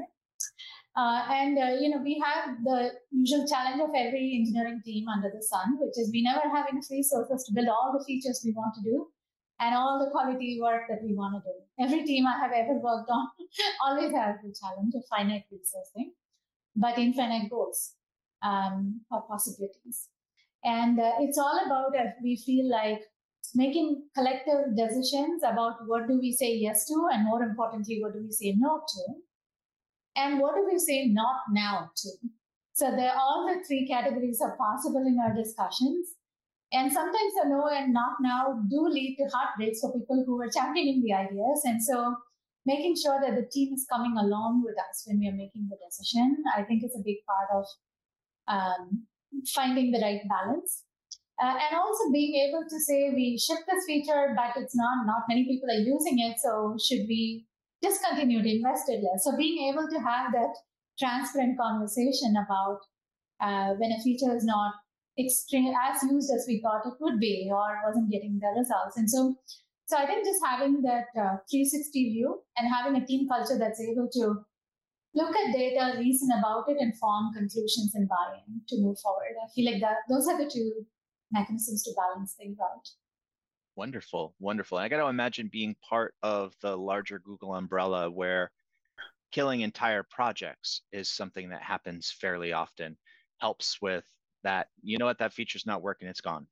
We have the usual challenge of every engineering team under the sun, which is we never have enough resources to build all the features we want to do and all the quality work that we want to do. Every team I have ever worked on always has the challenge of finite resourcing, but infinite goals or possibilities. And it's all about, we feel like, making collective decisions about what do we say yes to, and more importantly, what do we say no to, and what do we say not now to. So all the three categories are possible in our discussions. And sometimes the no and not now do lead to heartbreaks for people who are championing the ideas. And so making sure that the team is coming along with us when we are making the decision, I think it's a big part of finding the right balance. And also being able to say we ship this feature, but it's not many people are using it. So should we discontinue to invest it less? So being able to have that transparent conversation about when a feature is not extreme as used as we thought it would be or wasn't getting the results. And so I think just having that 360 view and having a team culture that's able to look at data, reason about it, and form conclusions and buy-in to move forward. I feel like those are the two mechanisms to balance things out. Wonderful, wonderful. I got to imagine being part of the larger Google umbrella where killing entire projects is something that happens fairly often, helps with that, you know what, that feature's not working, it's gone.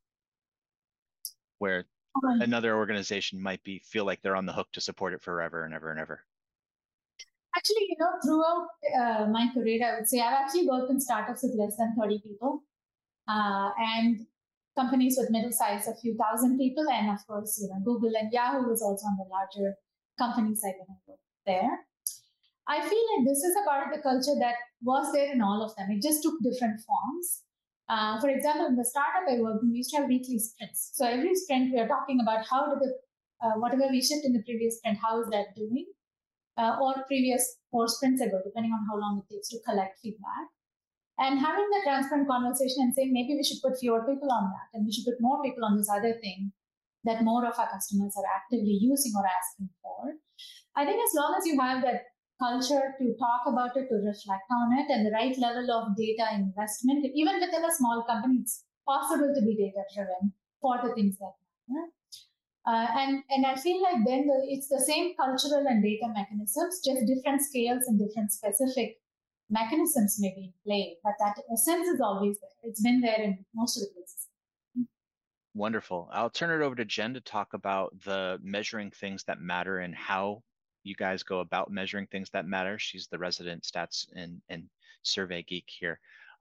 Where another organization might feel like they're on the hook to support it forever and ever and ever. Actually, throughout my career, I would say I've actually worked in startups with less than 30 people and companies with middle size, a few thousand people. And of course, Google and Yahoo was also on the larger company side when I worked there. I feel like this is a part of the culture that was there in all of them. It just took different forms. For example, in the startup I worked in, we used to have weekly sprints. So every sprint, we are talking about how did whatever we shipped in the previous sprint, how is that doing? Or previous 4 sprints ago, depending on how long it takes to collect feedback. And having the transparent conversation and saying, maybe we should put fewer people on that, and we should put more people on this other thing that more of our customers are actively using or asking for. I think as long as you have that culture to talk about it, to reflect on it, and the right level of data investment, even within a small company, it's possible to be data-driven for the things that matter. And I feel like then it's the same cultural and data mechanisms, just different scales and different specific mechanisms may be in play, but that essence is always there. It's been there in most of the places. Wonderful. I'll turn it over to Jen to talk about the measuring things that matter and how you guys go about measuring things that matter. She's the resident stats and survey geek here.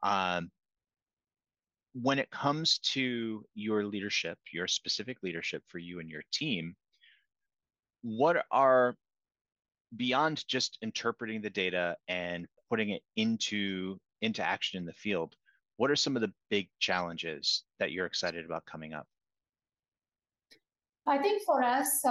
When it comes to your leadership, your specific leadership for you and your team, what are, beyond just interpreting the data and putting it into action in the field, what are some of the big challenges that you're excited about coming up? I think for us,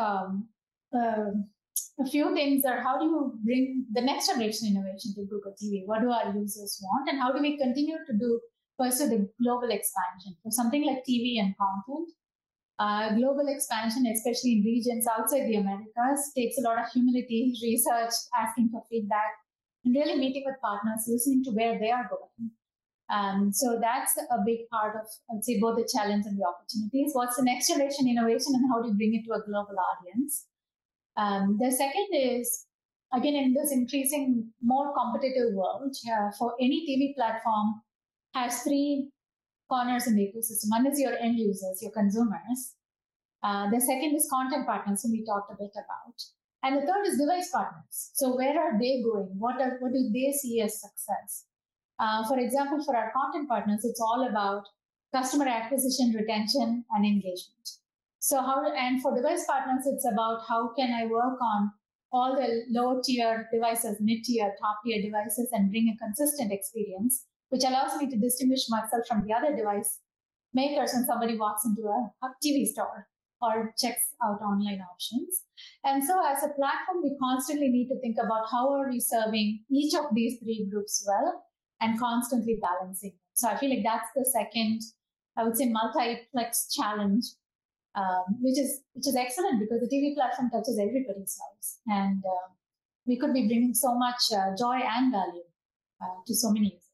a few things are how do you bring the next generation innovation to Google TV? What do our users want? And how do we continue to pursue the global expansion? For something like TV and content, global expansion, especially in regions outside the Americas, takes a lot of humility, research, asking for feedback, and really meeting with partners, listening to where they are going. So that's a big part of, I'd say, both the challenge and the opportunities. What's the next generation innovation and how do you bring it to a global audience? The second is, again, in this increasing, more competitive world, for any TV platform has 3 corners in the ecosystem. One is your end users, your consumers. The second is content partners, whom we talked a bit about. And the third is device partners. So where are they going? What do they see as success? For example, for our content partners, it's all about customer acquisition, retention, and engagement. So and for device partners, it's about how can I work on all the low-tier devices, mid-tier, top-tier devices, and bring a consistent experience, which allows me to distinguish myself from the other device makers when somebody walks into a TV store or checks out online options. And so as a platform, we constantly need to think about how are we serving each of these 3 groups well and constantly balancing them. So I feel like that's the second, I would say, multiplex challenge, which is excellent because the TV platform touches everybody's lives. And we could be bringing so much joy and value to so many users.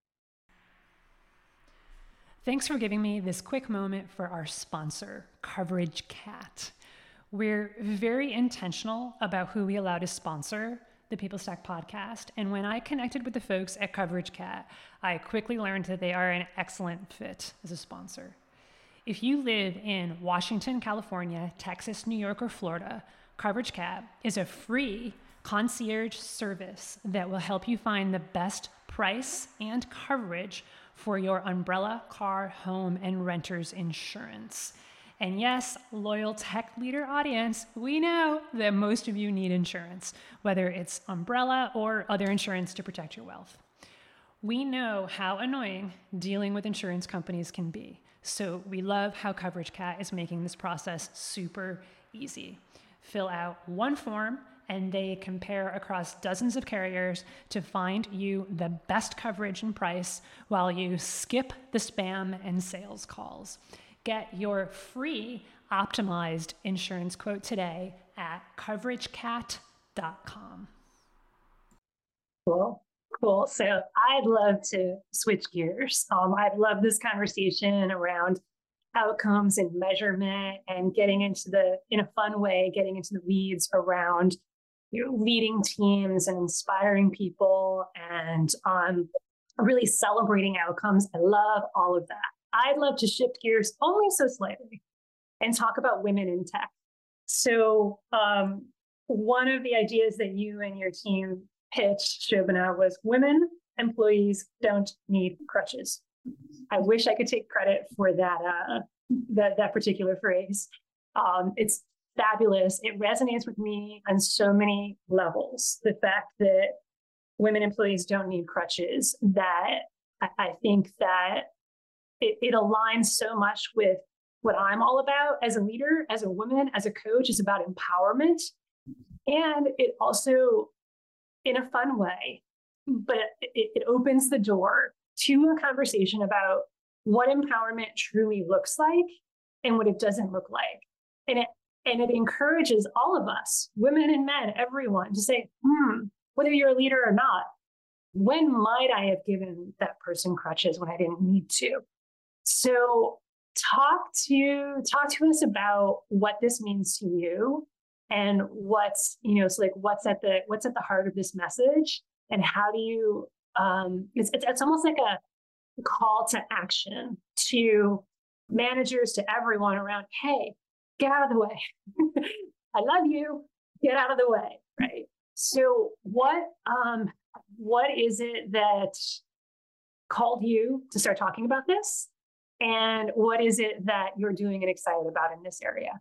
Thanks for giving me this quick moment for our sponsor, Coverage Cat. We're very intentional about who we allow to sponsor the PeopleStack podcast. And when I connected with the folks at Coverage Cat, I quickly learned that they are an excellent fit as a sponsor. If you live in Washington, California, Texas, New York, or Florida, Coverage Cat is a free concierge service that will help you find the best price and coverage for your umbrella, car, home, and renter's insurance. And yes, loyal tech leader audience, we know that most of you need insurance, whether it's umbrella or other insurance to protect your wealth. We know how annoying dealing with insurance companies can be, so we love how Coverage Cat is making this process super easy. Fill out one form and they compare across dozens of carriers to find you the best coverage and price while you skip the spam and sales calls. Get your free optimized insurance quote today at coveragecat.com. Cool. So I'd love to switch gears. I'd love this conversation around outcomes and measurement and getting into in a fun way, getting into the weeds around leading teams and inspiring people and really celebrating outcomes. I love all of that. I'd love to shift gears only so slightly and talk about women in tech. So one of the ideas that you and your team pitched, Shobana, was women employees don't need crutches. I wish I could take credit for that particular phrase. It's fabulous. It resonates with me on so many levels. The fact that women employees don't need crutches, that I think that it aligns so much with what I'm all about as a leader, as a woman, as a coach. Is about empowerment. And it also, in a fun way, but it opens the door to a conversation about what empowerment truly looks like and what it doesn't look like. And it encourages all of us, women and men, everyone, to say, whether you're a leader or not, when might I have given that person crutches when I didn't need to? So talk to us about what this means to you and what's at the heart of this message, and how do you it's almost like a call to action to managers, to everyone around. Hey, get out of the way. I love you. Get out of the way, right? So what is it that called you to start talking about this? And what is it that you're doing and excited about in this area?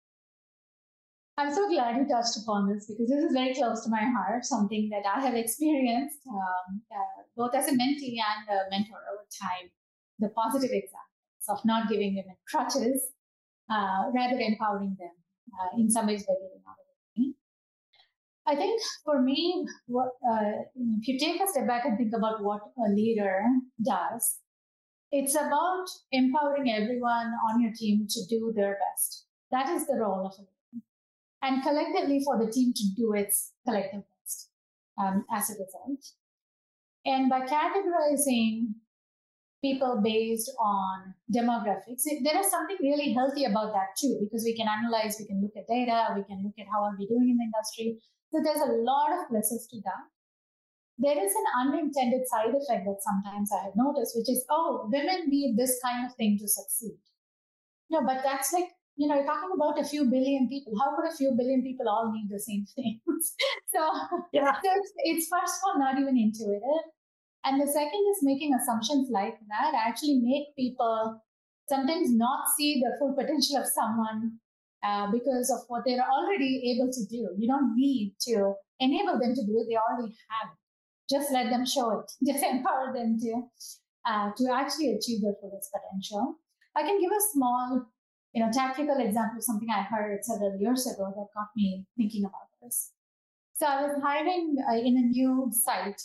I'm so glad you touched upon this, because this is very close to my heart, something that I have experienced both as a mentee and a mentor over time. The positive examples of not giving women crutches, rather empowering them in some ways by getting out of the way. I think for me, if you take a step back and think about what a leader does, it's about empowering everyone on your team to do their best. That is the role of a leader. And collectively for the team to do its collective best as a result. And by categorizing people based on demographics, there is something really healthy about that too, because we can analyze, we can look at data, we can look at how are we doing in the industry. So there's a lot of pluses to that. There is an unintended side effect that sometimes I have noticed, which is, women need this kind of thing to succeed. No, but that's like, you're talking about a few billion people. How could a few billion people all need the same things? So it's first of all not even intuitive. And the second is making assumptions like that actually make people sometimes not see the full potential of someone because of what they're already able to do. You don't need to enable them to do it. They already have it. Just let them show it. Just empower them to actually achieve their fullest potential. I can give a small tactical example of something I heard several years ago that got me thinking about this. So I was hiring in a new site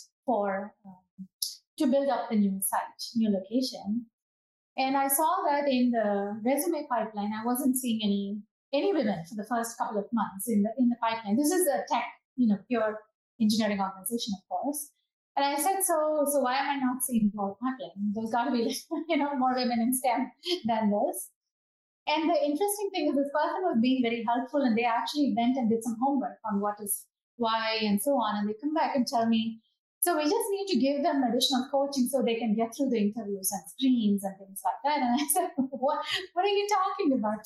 to build up the new location. And I saw that in the resume pipeline, I wasn't seeing any women for the first couple of months in the pipeline. This is a tech, pure engineering organization, of course. And I said, so why am I not seeing more pipeline? There's got to be, more women in STEM than this. And the interesting thing is this person was being very helpful, and they actually went and did some homework on what is why and so on. And they come back and tell me, so we just need to give them additional coaching so they can get through the interviews and screens and things like that. And I said, what are you talking about?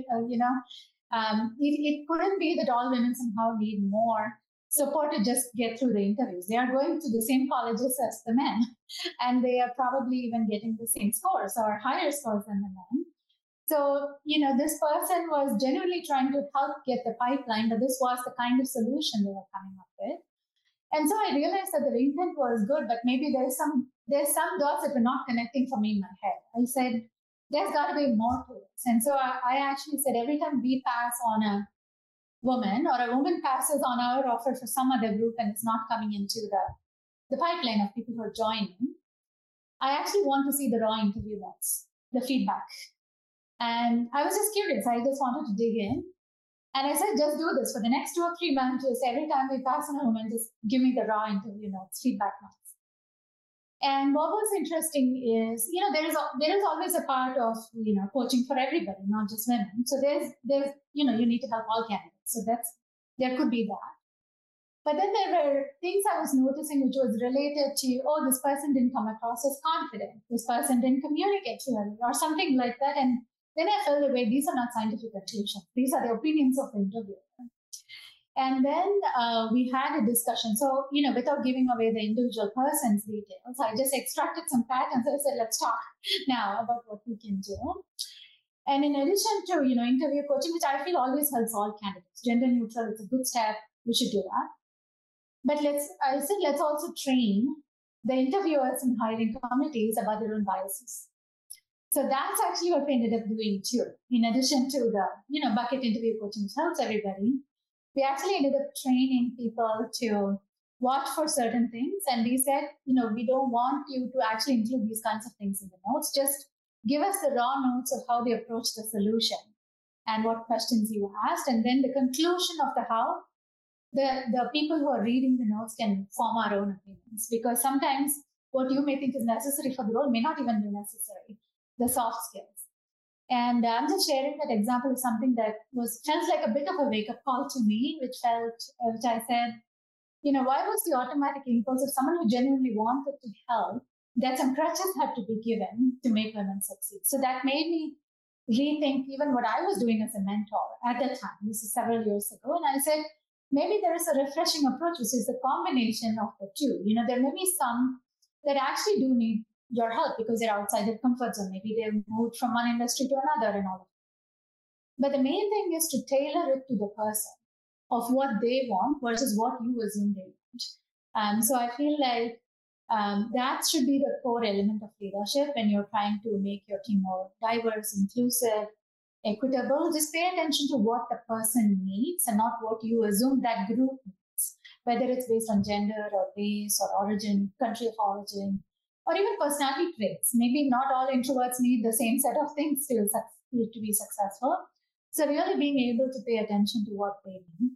It couldn't be that all women somehow need more support to just get through the interviews. They are going to the same colleges as the men, and they are probably even getting the same scores or higher scores than the men. So, this person was genuinely trying to help get the pipeline, but this was the kind of solution they were coming up with. And so I realized that the intent was good, but maybe there's some dots that were not connecting for me in my head. I said, there's got to be more to this. And so I actually said, every time we pass on a woman or a woman passes on our offer for some other group and it's not coming into the pipeline of people who are joining, I actually want to see the raw interview notes, the feedback. And I was just curious. I just wanted to dig in. And I said, just do this for the next 2 or 3 months. Every time we pass on a woman, just give me the raw interview notes, feedback notes. And what was interesting is, there is always a part of, coaching for everybody, not just women. So there's you need to help all candidates. So there could be that. But then there were things I was noticing which was related to, this person didn't come across as confident. This person didn't communicate clearly or something like that. And then I felt away, these are not scientific conclusions. These are the opinions of the interviewer. And then we had a discussion. So, without giving away the individual person's details, I just extracted some patterns. I said, let's talk now about what we can do. And in addition to, interview coaching, which I feel always helps all candidates, gender neutral, it's a good step. We should do that. But let's also train the interviewers and hiring committees about their own biases. So that's actually what we ended up doing too. In addition to the, bucket interview coaching, which helps everybody, we actually ended up training people to watch for certain things. And we said, we don't want you to actually include these kinds of things in the notes. Just give us the raw notes of how they approach the solution and what questions you asked. And then the conclusion of the how, the people who are reading the notes can form our own opinions. Because sometimes what you may think is necessary for the role may not even be necessary. The soft skills. And I'm just sharing that example of something that felt like a bit of a wake-up call to me, which I said, why was the automatic impulse of someone who genuinely wanted to help that some crutches had to be given to make women succeed? So that made me rethink even what I was doing as a mentor at that time. This is several years ago. And I said, maybe there is a refreshing approach, which is the combination of the two. There may be some that actually do need your help because they're outside their comfort zone. Maybe they've moved from one industry to another and all of that. But the main thing is to tailor it to the person of what they want versus what you assume they want. So I feel like that should be the core element of leadership when you're trying to make your team more diverse, inclusive, equitable. Just pay attention to what the person needs and not what you assume that group needs, whether it's based on gender or race or origin, country of origin, or even personality traits. Maybe not all introverts need the same set of things to be successful. So really being able to pay attention to what they need,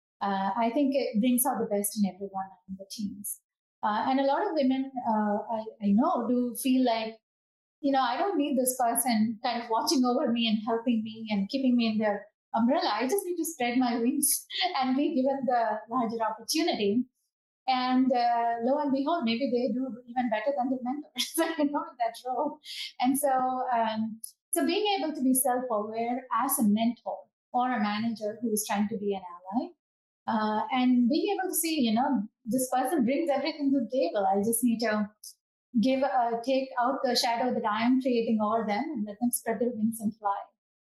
I think it brings out the best in everyone in the teams. And a lot of women I know do feel like, I don't need this person kind of watching over me and helping me and keeping me in their umbrella. I just need to spread my wings and be given the larger opportunity. And lo and behold, maybe they do even better than their mentors, in that role. And so being able to be self-aware as a mentor or a manager who is trying to be an ally, and being able to see, this person brings everything to the table. I just need to take out the shadow that I am creating over them and let them spread their wings and fly.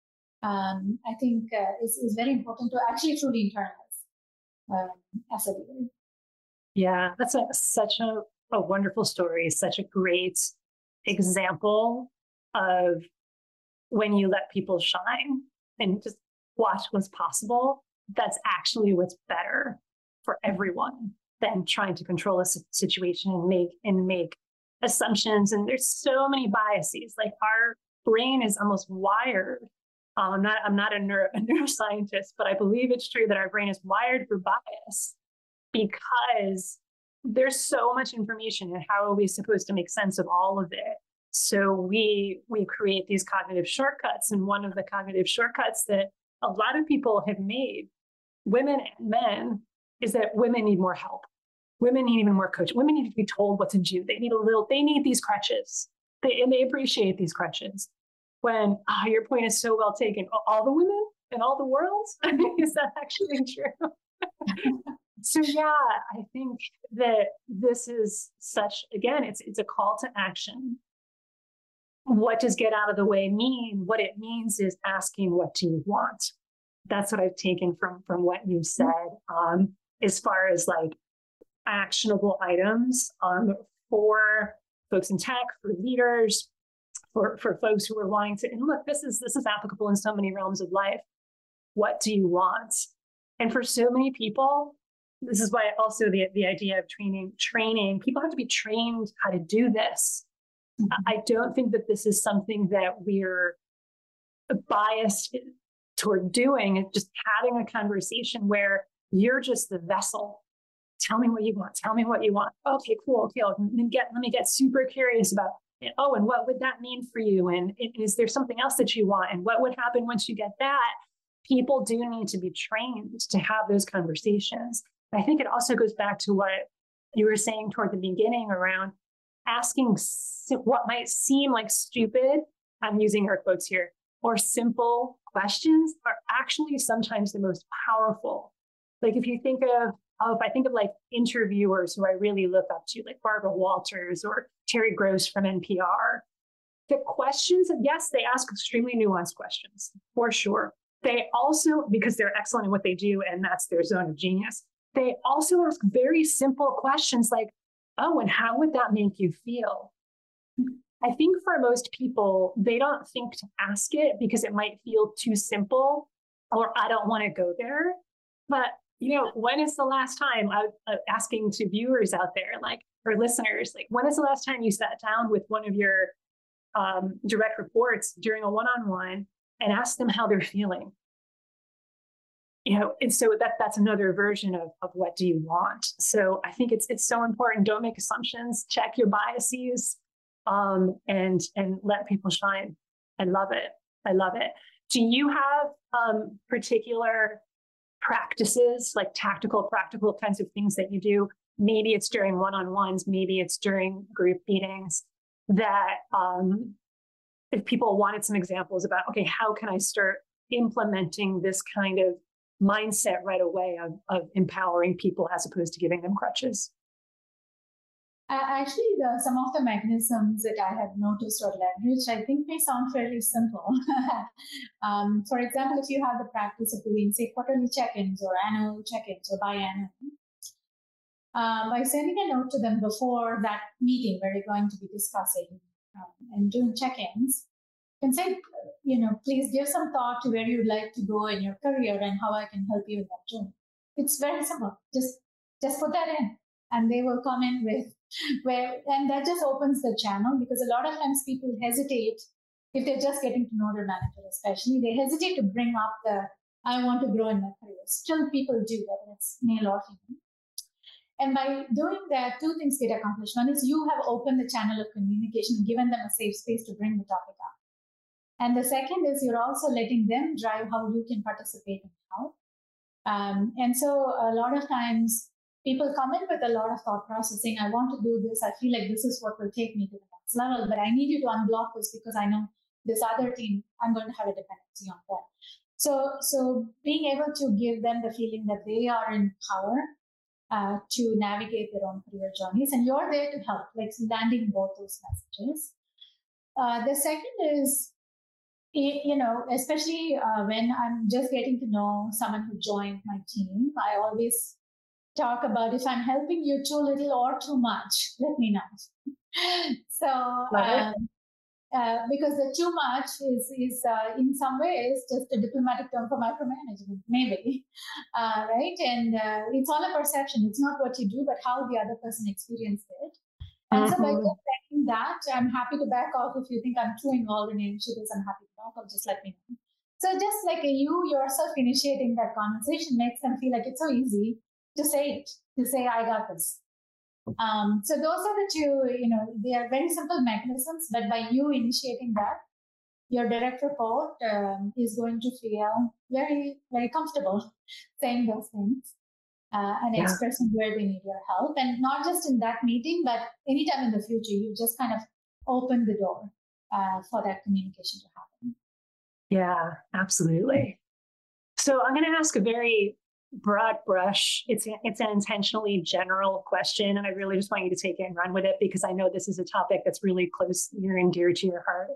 I think is very important to actually truly internalize as a leader. Yeah, that's such a wonderful story, such a great example of when you let people shine and just watch what's possible. That's actually what's better for everyone than trying to control a situation and make assumptions. And there's so many biases. Like our brain is almost wired. I'm not a neuroscientist, but I believe it's true that our brain is wired for bias because there's so much information, and how are we supposed to make sense of all of it? So we create these cognitive shortcuts, and one of the cognitive shortcuts that a lot of people have made, women and men, is that women need more help. Women need even more coaching. Women need to be told what to do. They need these crutches. They appreciate these crutches. When your point is so well taken, all the women in all the worlds, is that actually true? So yeah, I think that this is such, again, it's a call to action. what does get out of the way mean? What it means is asking, what do you want? That's what I've taken from what you said, as far as like actionable items for folks in tech, for leaders, for folks who are wanting to, and look, this is applicable in so many realms of life. What do you want? And for so many people, this is why also the idea of training, people have to be trained how to do this. I don't think that this is something that we're biased toward doing. It's just having a conversation where you're just the vessel. Tell me what you want. Tell me what you want. Okay, cool. Okay, let me get super curious about, oh, and what would that mean for you? And is there something else that you want? And what would happen once you get that? People do need to be trained to have those conversations. I think it also goes back to what you were saying toward the beginning around asking what might seem like stupid, I'm using air quotes here, or simple questions are actually sometimes the most powerful. Like if you think of, if I think of like interviewers who I really look up to, like Barbara Walters or Terry Gross from NPR, the questions, yes, they ask extremely nuanced questions, for sure. They also, because they're excellent in what they do, and that's their zone of genius, they also ask very simple questions like, oh, and how would that make you feel? I think for most people, they don't think to ask it because it might feel too simple or I don't want to go there. But, when is the last time, asking to viewers out there, like, or listeners, like, when is the last time you sat down with one of your direct reports during a one-on-one and asked them how they're feeling? And so that's another version of what do you want. So I think it's so important. Don't make assumptions, check your biases, and let people shine. I love it. Do you have particular practices, like tactical, practical kinds of things that you do? Maybe it's during one-on-ones, maybe it's during group meetings that if people wanted some examples about, okay, how can I start implementing this kind of mindset right away of empowering people as opposed to giving them crutches? Actually, some of the mechanisms that I have noticed or leveraged, I think may sound fairly simple. For example, if you have the practice of doing, say, quarterly check-ins or annual check-ins or biannual, by sending a note to them before that meeting where you're going to be discussing and doing check-ins, can say, please give some thought to where you'd like to go in your career and how I can help you in that journey. It's very simple. Just put that in, and they will come in with and that just opens the channel, because a lot of times people hesitate if they're just getting to know their manager, especially. They hesitate to bring up I want to grow in my career. Still, people do, whether it's male or female. And by doing that, two things get accomplished. One is you have opened the channel of communication and given them a safe space to bring the topic up. And the second is you're also letting them drive how you can participate and help. And so a lot of times people come in with a lot of thought processing. I want to do this. I feel like this is what will take me to the next level, but I need you to unblock this because I know this other team, I'm going to have a dependency on them. So being able to give them the feeling that they are in power to navigate their own career journeys, and you're there to help, like landing both those messages. The second is, especially when I'm just getting to know someone who joined my team, I always talk about, if I'm helping you too little or too much, let me know. So, because the too much is in some ways just a diplomatic term for micromanagement, maybe, right? And it's all a perception. It's not what you do, but how the other person experienced it. And so by saying that, I'm happy to back off. If you think I'm too involved in initiatives, I'm happy to back off. Just let me know. So just like you yourself initiating that conversation makes them feel like it's so easy to say it, to say, I got this. So those are the two, they are very simple mechanisms, but by you initiating that, your direct report is going to feel very, very comfortable saying those things. And expressing where they need your help. And not just in that meeting, but anytime in the future, you just kind of open the door for that communication to happen. Yeah, absolutely. So I'm going to ask a very broad brush. It's an intentionally general question, and I really just want you to take it and run with it because I know this is a topic that's really close, near and dear to your heart.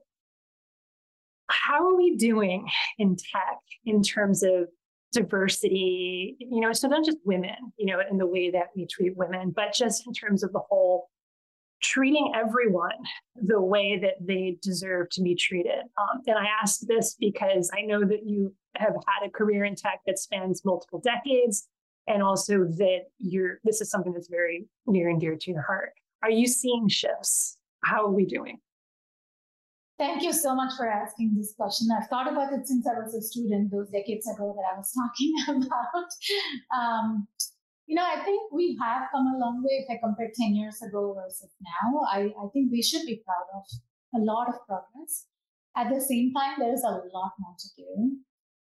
How are we doing in tech in terms of diversity? So not just women, in the way that we treat women, but just in terms of the whole treating everyone the way that they deserve to be treated. And I ask this because I know that you have had a career in tech that spans multiple decades, and also that this is something that's very near and dear to your heart. Are you seeing shifts? How are we doing? Thank you so much for asking this question. I've thought about it since I was a student, those decades ago that I was talking about. I think we have come a long way if I compare 10 years ago versus now. I think we should be proud of a lot of progress. At the same time, there is a lot more to do.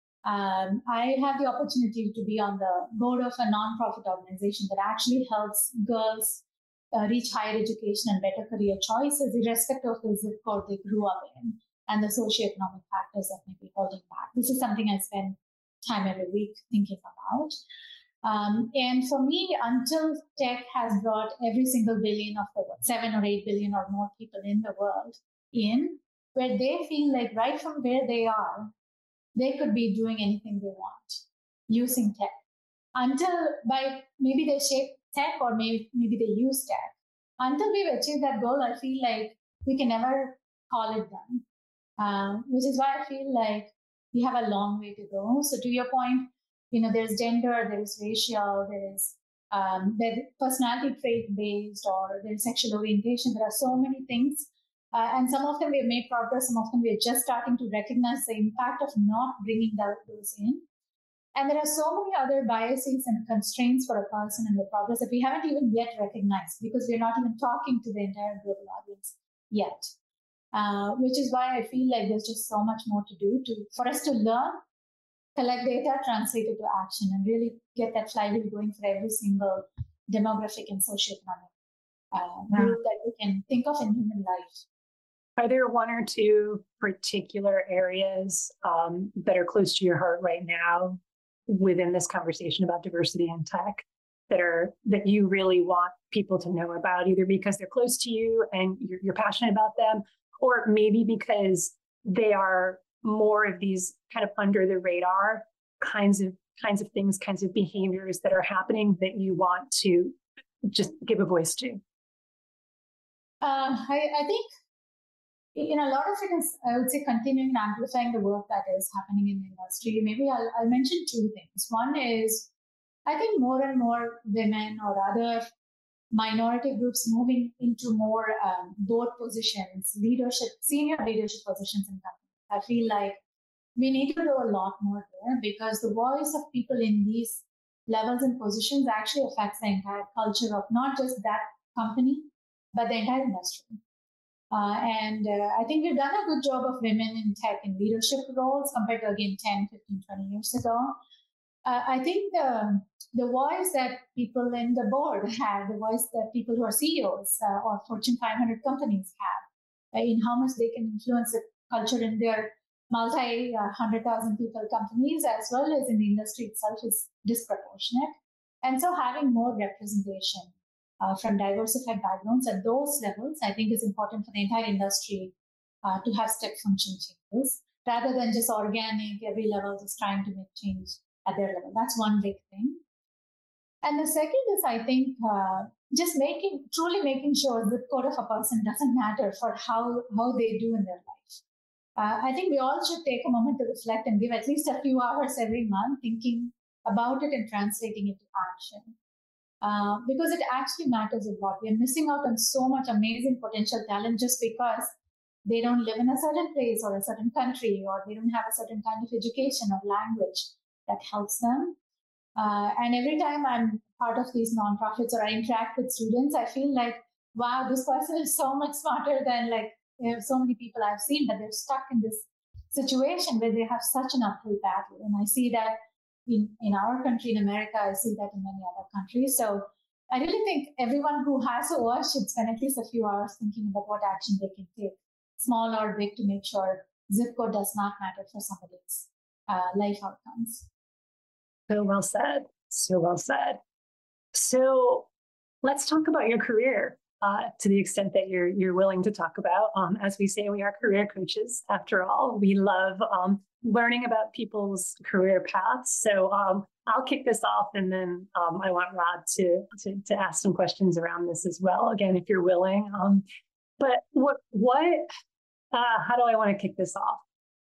I have the opportunity to be on the board of a nonprofit organization that actually helps girls reach higher education and better career choices, irrespective of the zip code they grew up in and the socioeconomic factors that may be holding back. This is something I spend time every week thinking about. And for me, until tech has brought every single billion of the 7 or 8 billion or more people in the world in, where they feel like right from where they are, they could be doing anything they want using tech. Maybe they shape tech or maybe they use tech. Until we've achieved that goal, I feel like we can never call it done, which is why I feel like we have a long way to go. So to your point, there's gender, there's racial, there's personality trait based, or there's sexual orientation. There are so many things. And some of them we have made progress, some of them we are just starting to recognize the impact of not bringing those in. And there are so many other biases and constraints for a person in the progress that we haven't even yet recognized because we're not even talking to the entire global audience yet. Which is why I feel like there's just so much more to do for us to learn, collect data, translate it to action, and really get that flywheel going for every single demographic and socioeconomic group that we can think of in human life. Are there one or two particular areas that are close to your heart right now within this conversation about diversity in tech that you really want people to know about, either because they're close to you and you're passionate about them, or maybe because they are more of these kind of under the radar kinds of things, kinds of behaviors that are happening that you want to just give a voice to? I think a lot of it is, I would say, continuing and amplifying the work that is happening in the industry. Maybe I'll mention two things. One is, I think more and more women or other minority groups moving into more board positions, senior leadership positions in companies. I feel like we need to do a lot more there because the voice of people in these levels and positions actually affects the entire culture of not just that company, but the entire industry. And I think we've done a good job of women in tech in leadership roles compared to, again, 10, 15, 20 years ago. I think the voice that people in the board have, the voice that people who are CEOs or Fortune 500 companies have, in how much they can influence the culture in their multi-100,000 people companies, as well as in the industry itself, is disproportionate. And so having more representation from diversified backgrounds at those levels, I think, is important for the entire industry to have step function changes, rather than just organic, every level just trying to make change at their level. That's one big thing. And the second is, I think, just truly making sure the code of a person doesn't matter for how they do in their life. I think we all should take a moment to reflect and give at least a few hours every month thinking about it and translating it to action. Because it actually matters a lot. We're missing out on so much amazing potential talent just because they don't live in a certain place or a certain country, or they don't have a certain kind of education or language that helps them. And every time I'm part of these nonprofits or I interact with students, I feel like, wow, this person is so much smarter than so many people I've seen, but they're stuck in this situation where they have such an uphill battle. And I see that in our country, in America, I see that in many other countries. So I really think everyone who has a voice should spend at least a few hours thinking about what action they can take, small or big, to make sure zip code does not matter for somebody's life outcomes. So well said. So well said. So let's talk about your career to the extent that you're willing to talk about. As we say, we are career coaches. After all, we love learning about people's career paths. So I'll kick this off, and then I want Rod to ask some questions around this as well. Again, if you're willing. But how do I want to kick this off?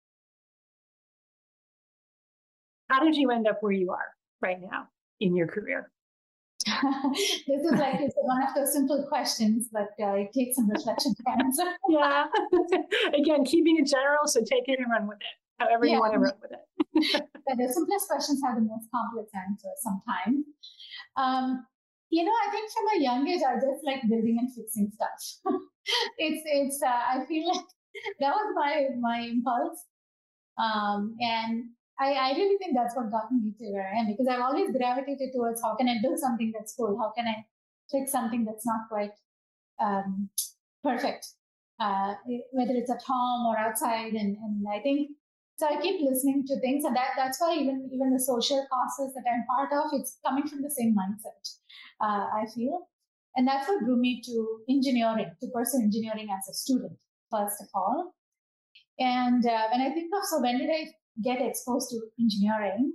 How did you end up where you are right now in your career? This is like it's one of those simple questions, but it takes some reflection to answer. Yeah. Again, keeping it general, so take it and run with it, however you want to run with it. But the simplest questions have the most complex answers sometimes. I think from a young age, I just like building and fixing stuff. I feel like that was my impulse. And I really think that's what got me to where I am, because I've always gravitated towards how can I build something that's cool? How can I fix something that's not quite perfect, whether it's at home or outside. And I think, so I keep listening to things, and that's why even the social causes that I'm part of, it's coming from the same mindset, I feel. And that's what drew me to engineering, to pursue engineering as a student, first of all. And when did I get exposed to engineering?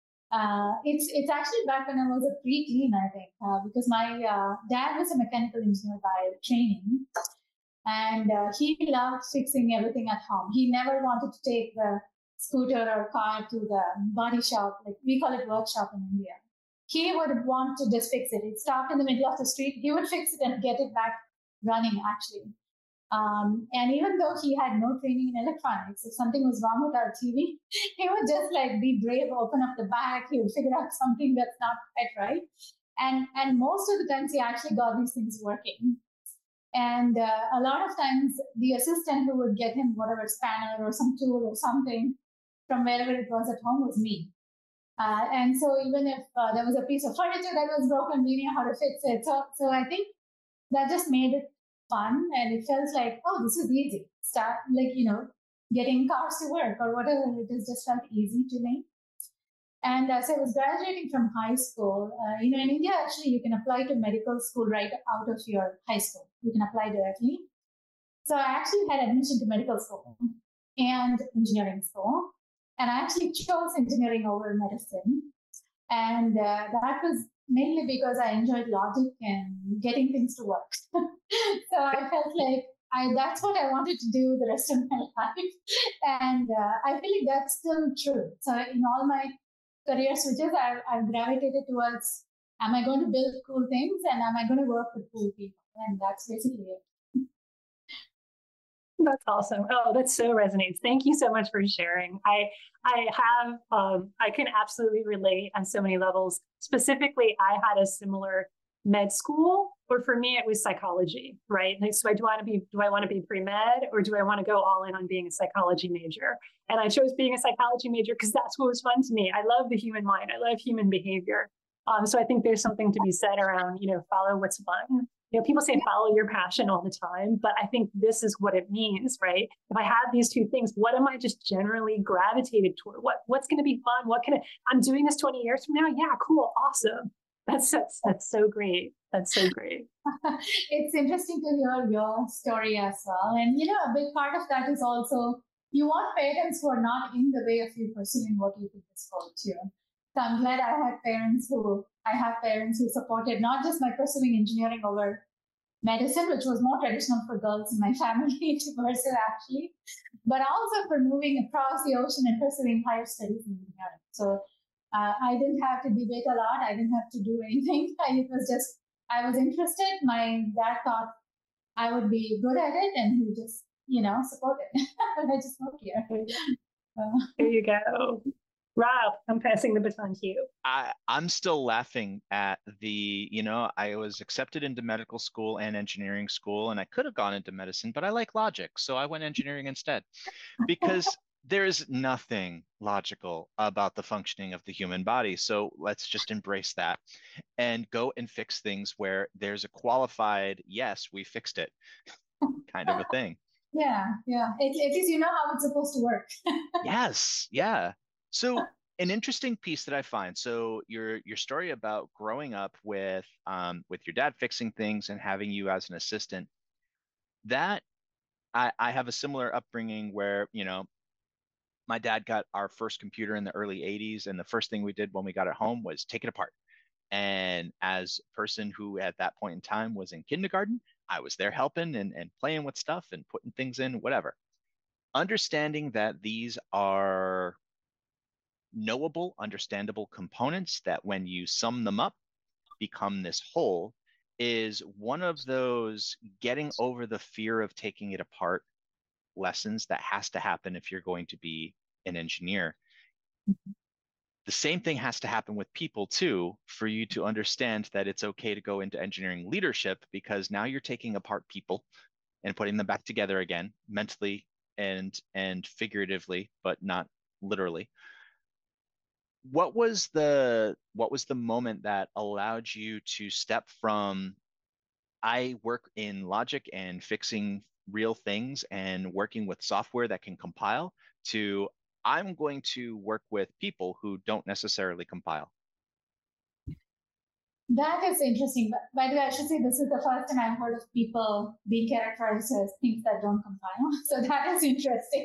It's actually back when I was a pre-teen, I think, because my dad was a mechanical engineer by training, and he loved fixing everything at home. He never wanted to take the scooter or car to the body shop, like we call it workshop in India. He would want to just fix it. It stopped in the middle of the street. He would fix it and get it back running, actually. And even though he had no training in electronics, if something was wrong with our TV, he would just like be brave, open up the back, he would figure out something that's not quite right. And most of the times he actually got these things working. And a lot of times the assistant who would get him whatever spanner or some tool or something from wherever it was at home was me. And so even if there was a piece of furniture that was broken, we knew how to fix it. So I think that just made it fun, and it felt like, oh, this is easy. Start getting cars to work or whatever it is, just felt easy to me. And as I was graduating from high school, in India, actually, you can apply to medical school right out of your high school. You can apply directly. So I actually had admission to medical school and engineering school. And I actually chose engineering over medicine. And that was mainly because I enjoyed logic and getting things to work. So I felt like that's what I wanted to do the rest of my life. And I feel like that's still true. So in all my career switches, I've gravitated towards, am I going to build cool things and am I going to work with cool people? And that's basically it. That's awesome. Oh, that so resonates. Thank you so much for sharing. I can absolutely relate on so many levels. Specifically, I had a similar med school, or for me, it was psychology, right? Like, so do I want to be pre-med, or do I want to go all in on being a psychology major? And I chose being a psychology major because that's what was fun to me. I love the human mind. I love human behavior. So I think there's something to be said around, follow what's fun. People say follow your passion all the time, but I think this is what it means, right? If I have these two things, what am I just generally gravitated toward? What's going to be fun? I'm doing this 20 years from now? Yeah, cool, awesome. That's so great. That's so great. It's interesting to hear your story as well. And, a big part of that is also you want parents who are not in the way of you pursuing what you think is called to. So I'm glad I have parents who supported not just my pursuing engineering over medicine, which was more traditional for girls in my family to pursue actually, but also for moving across the ocean and pursuing higher studies in engineering. So I didn't have to debate a lot. I didn't have to do anything. It was just, I was interested. My dad thought I would be good at it, and he just, supported. I just moved here. There you go. Rob, I'm passing the baton to you. I'm still laughing at I was accepted into medical school and engineering school, and I could have gone into medicine, but I like logic, so I went engineering instead. Because there's nothing logical about the functioning of the human body. So let's just embrace that and go and fix things where there's a qualified, yes, we fixed it kind of a thing. Yeah. At least you know how it's supposed to work. Yes. Yeah. So an interesting piece that I find. So your story about growing up with your dad fixing things and having you as an assistant, that I have a similar upbringing where, my dad got our first computer in the early 80s, and the first thing we did when we got it home was take it apart. And as a person who at that point in time was in kindergarten, I was there helping and playing with stuff and putting things in, whatever. Understanding that these are knowable, understandable components that when you sum them up, become this whole is one of those getting over the fear of taking it apart lessons that has to happen if you're going to be an engineer. The same thing has to happen with people too, for you to understand that it's okay to go into engineering leadership, because now you're taking apart people and putting them back together again, mentally and figuratively, but not literally. What was the moment that allowed you to step from I work in logic and fixing real things and working with software that can compile to I'm going to work with people who don't necessarily compile? That is interesting. But by the way, I should say this is the first time I've heard of people being characterized as things that don't compile. So that is interesting.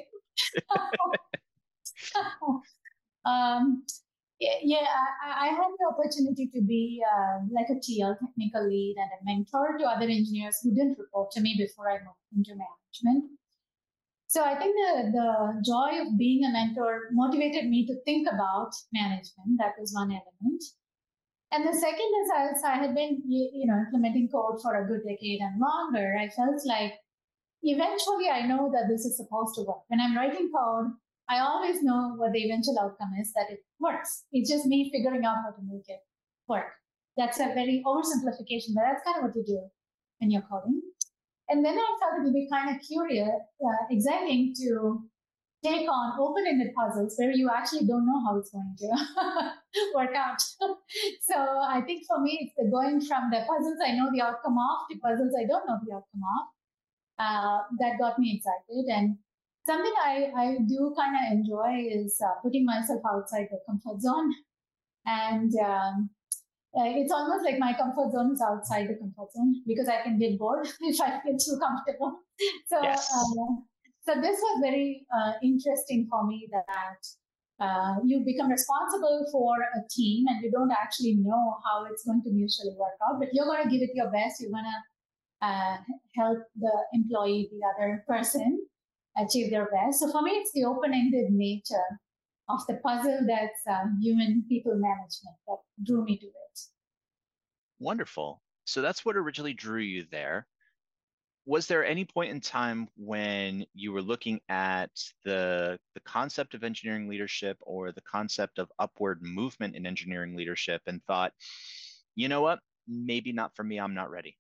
um, yeah, I had the opportunity to be like a TL, technical lead, and a mentor to other engineers who didn't report to me before I moved into management. So I think the joy of being a mentor motivated me to think about management. That was one element. And the second is, as I had been, implementing code for a good decade and longer, I felt like eventually I know that this is supposed to work. When I'm writing code, I always know what the eventual outcome is, that it works. It's just me figuring out how to make it work. That's a very oversimplification, but that's kind of what you do when you're coding. And then I thought it would be kind of curious, exciting to take on open-ended puzzles where you actually don't know how it's going to work out. So I think for me, it's the going from the puzzles I know the outcome of to puzzles I don't know the outcome of. That got me excited. And something I do kind of enjoy is putting myself outside the comfort zone. And it's almost like my comfort zone is outside the comfort zone because I can get bored if I get too comfortable. So, Yes. so this was very interesting for me that you become responsible for a team and you don't actually know how it's going to mutually work out, but you're going to give it your best. You're going to help the employee, the other person, achieve their best. So for me, it's the open-ended nature of the puzzle that's human people management that drew me to it. Wonderful. So that's what originally drew you there. Was there any point in time when you were looking at the concept of engineering leadership or the concept of upward movement in engineering leadership and thought, you know what, maybe not for me, I'm not ready?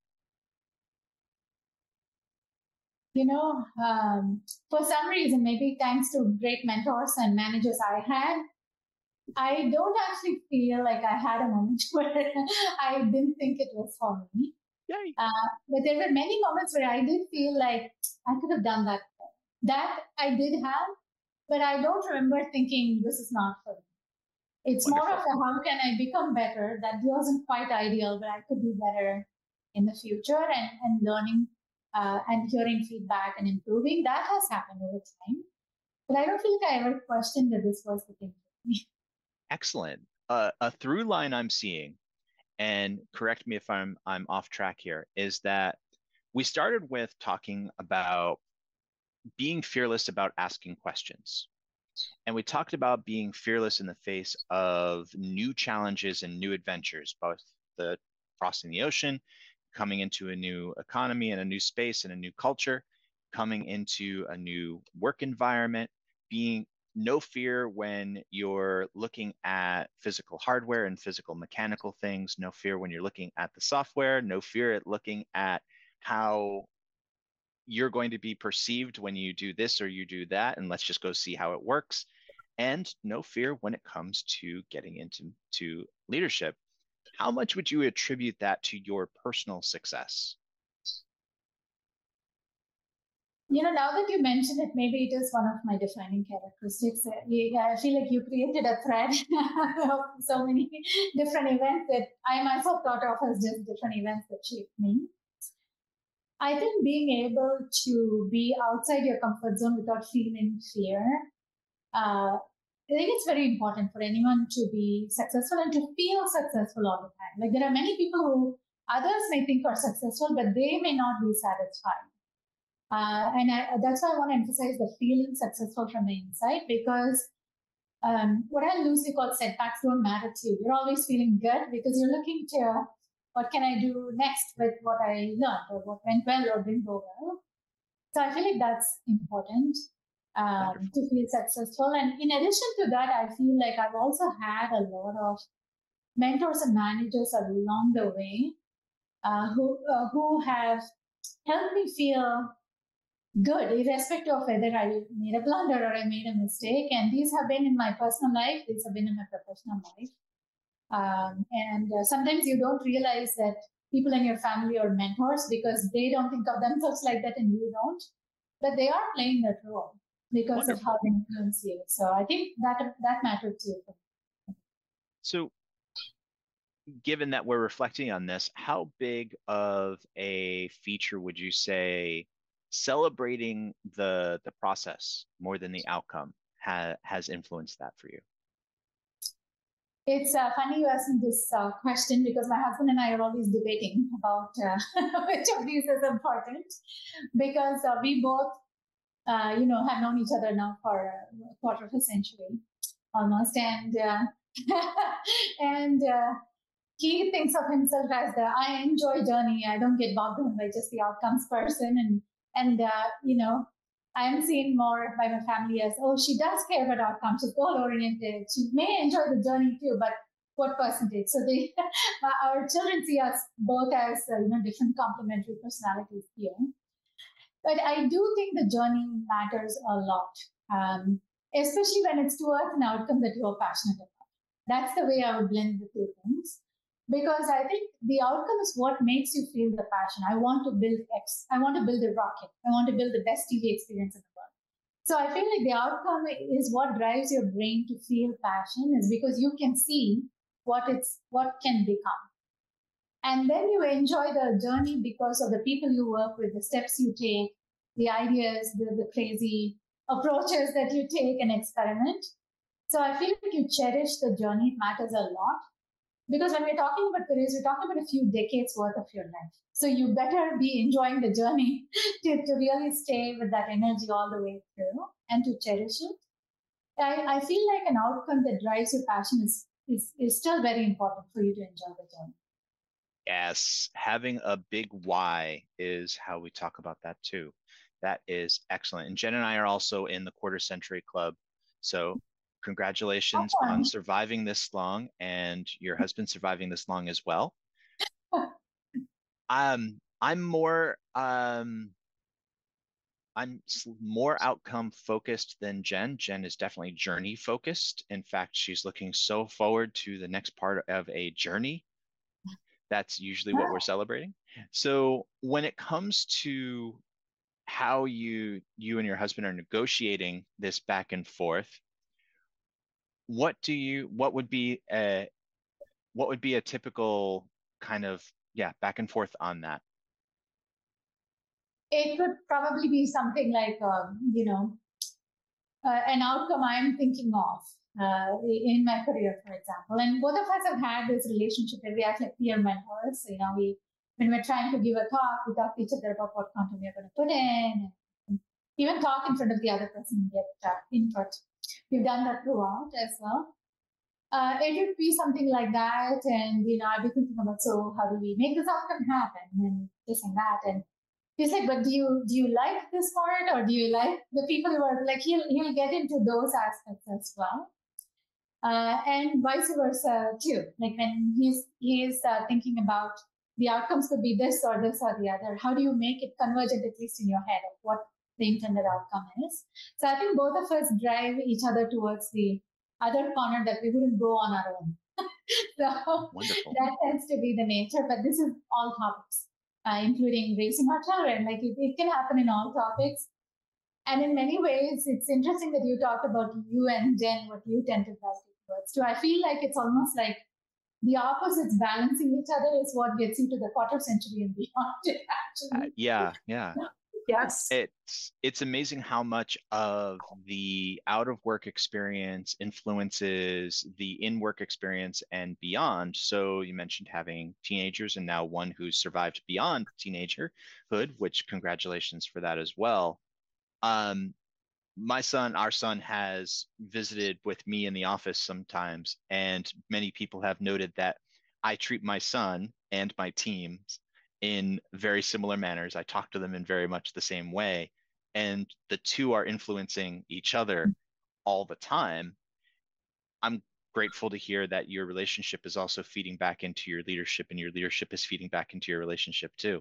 For some reason, maybe thanks to great mentors and managers I had, I don't actually feel like I had a moment where I didn't think it was for me. Yay. But there were many moments where I did feel like I could have done that. That I did have, but I don't remember thinking this is not for me. It's Wonderful. more of a how can I become better? That wasn't quite ideal, but I could do better in the future and learning and hearing feedback and improving. That has happened over time. But I don't feel like I ever questioned that this was the thing for me. Excellent. A through line I'm seeing, and correct me if I'm off track here, is that we started with talking about being fearless about asking questions. And we talked about being fearless in the face of new challenges and new adventures, both the crossing the ocean, coming into a new economy and a new space and a new culture, coming into a new work environment, being no fear when you're looking at physical hardware and physical mechanical things, no fear when you're looking at the software, no fear at looking at how you're going to be perceived when you do this or you do that, and let's just go see how it works. And no fear when it comes to getting into leadership. How much would you attribute that to your personal success? Now that you mention it, maybe it is one of my defining characteristics. I feel like you created a thread of so many different events that I myself thought of as just different events that shaped me. I think being able to be outside your comfort zone without feeling fear, I think it's very important for anyone to be successful and to feel successful all the time. Like there are many people who others may think are successful, but they may not be satisfied. That's why I want to emphasize the feeling successful from the inside, because what I loosely call setbacks don't matter to you. You're always feeling good because you're looking to what can I do next with what I learned or what went well or didn't go well. So I feel like that's important to feel successful. And in addition to that, I feel like I've also had a lot of mentors and managers along the way who have helped me feel good, irrespective of whether I made a blunder or I made a mistake. And these have been in my personal life, these have been in my professional life. Sometimes you don't realize that people in your family are mentors because they don't think of themselves like that and you don't. But they are playing that role because of how they influence you. So I think that mattered too. So given that we're reflecting on this, how big of a feature would you say celebrating the process more than the outcome has influenced that for you? It's funny you asked me this question because my husband and I are always debating about which of these is important, because we both, have known each other now for a quarter of a century almost, and he thinks of himself as I enjoy journey. I don't get bogged down by just the outcomes person, and I'm seen more by my family as, she does care about outcomes. She's goal-oriented. She may enjoy the journey too, but what percentage? So our children see us both as different complementary personalities here. But I do think the journey matters a lot, especially when it's towards an outcome that you're passionate about. That's the way I would blend the two things. Because I think the outcome is what makes you feel the passion. I want to build X. I want to build a rocket. I want to build the best TV experience in the world. So I feel like the outcome is what drives your brain to feel passion, is because you can see what can become. And then you enjoy the journey because of the people you work with, the steps you take, the ideas, the crazy approaches that you take and experiment. So I feel like you cherish the journey. It matters a lot. Because when we're talking about careers, we're talking about a few decades worth of your life. So you better be enjoying the journey to really stay with that energy all the way through and to cherish it. I feel like an outcome that drives your passion is still very important for you to enjoy the journey. Yes, having a big why is how we talk about that too. That is excellent. And Jen and I are also in the Quarter Century Club. So congratulations on surviving this long, and your husband surviving this long as well. I'm more outcome focused than Jen. Jen is definitely journey focused. In fact, she's looking so forward to the next part of a journey. That's usually what we're celebrating. So when it comes to how you and your husband are negotiating this back and forth, what would be a typical kind of back and forth on that? It could probably be something like an outcome I'm thinking of in my career, for example. And both of us have had this relationship where we act like peer mentors. When we're trying to give a talk, we talk to each other about what content we're going to put in, and even talk in front of the other person and get input. We've done that throughout as well. It would be something like that, and I'd be thinking about, so how do we make this outcome happen, and this and that, and he's like, but do you like this part, or do you like the people who are like, he'll get into those aspects as well, and vice versa too. Like when he's thinking about the outcomes could be this or the other. How do you make it convergent, at least in your head, of what the intended outcome is? So I think both of us drive each other towards the other corner that we wouldn't go on our own. So wonderful. That tends to be the nature, but this is all topics, including raising our children. Like it can happen in all topics. And in many ways, it's interesting that you talked about you and Jen, what you tend to gravitate towards too. I feel like it's almost like the opposites balancing each other is what gets you to the quarter century and beyond. Actually, Yeah. Yes. It's amazing how much of the out of work experience influences the in work experience and beyond. So you mentioned having teenagers and now one who's survived beyond teenagerhood, which congratulations for that as well. Um, our son has visited with me in the office sometimes, and many people have noted that I treat my son and my teams in very similar manners. I talk to them in very much the same way, and the two are influencing each other all the time. I'm grateful to hear that your relationship is also feeding back into your leadership, and your leadership is feeding back into your relationship too.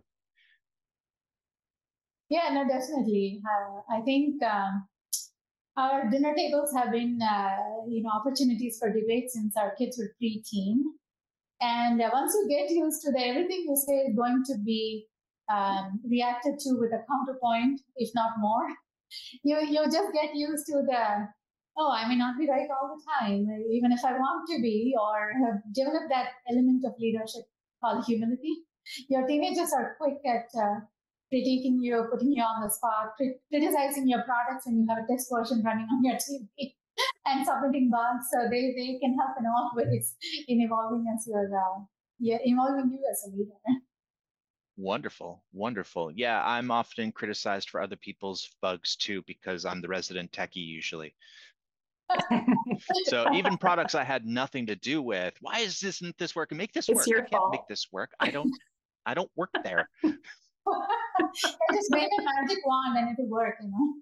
Yeah, no, definitely. I think our dinner tables have been, opportunities for debate since our kids were preteen. And once you get used to that, everything you say is going to be reacted to with a counterpoint, if not more. You just get used to I may not be right all the time, even if I want to be, or have developed that element of leadership called humility. Your teenagers are quick at critiquing you, putting you on the spot, criticizing your products when you have a test version running on your TV and submitting bugs. So they can help in all ways in evolving evolving you as a leader. Wonderful. Yeah, I'm often criticized for other people's bugs too because I'm the resident techie usually. So even products I had nothing to do with, why isn't this working? Make this work. It's your I can't fault. make this work. I don't work there. I just made a magic wand and it'll work,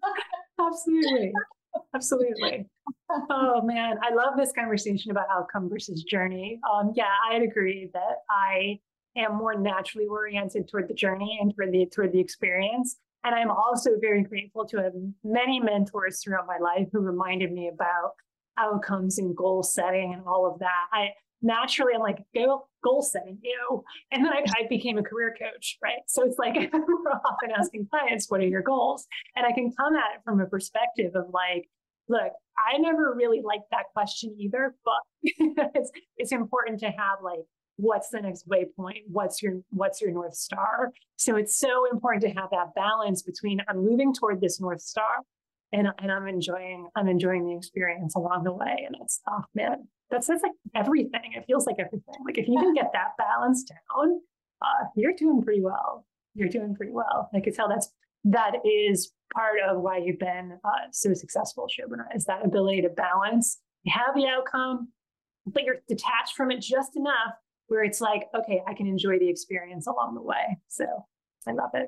Absolutely. Oh man, I love this conversation about outcome versus journey. Yeah, I'd agree that I am more naturally oriented toward the journey and toward the experience. And I'm also very grateful to have many mentors throughout my life who reminded me about outcomes and goal setting and all of that. I'm like, goal setting, and then I became a career coach, right? So it's like we're often asking clients, what are your goals? And I can come at it from a perspective of like, look, I never really liked that question either, but it's important to have like, what's the next waypoint? What's your North Star? So it's so important to have that balance between I'm moving toward this North Star and I'm enjoying the experience along the way. And it's, oh man, that's like everything. It feels like everything. Like if you can get that balance down, you're doing pretty well. I could tell that is part of why you've been so successful, Shobana, is that ability to balance. You have the outcome, but you're detached from it just enough where it's like, okay, I can enjoy the experience along the way. So I love it.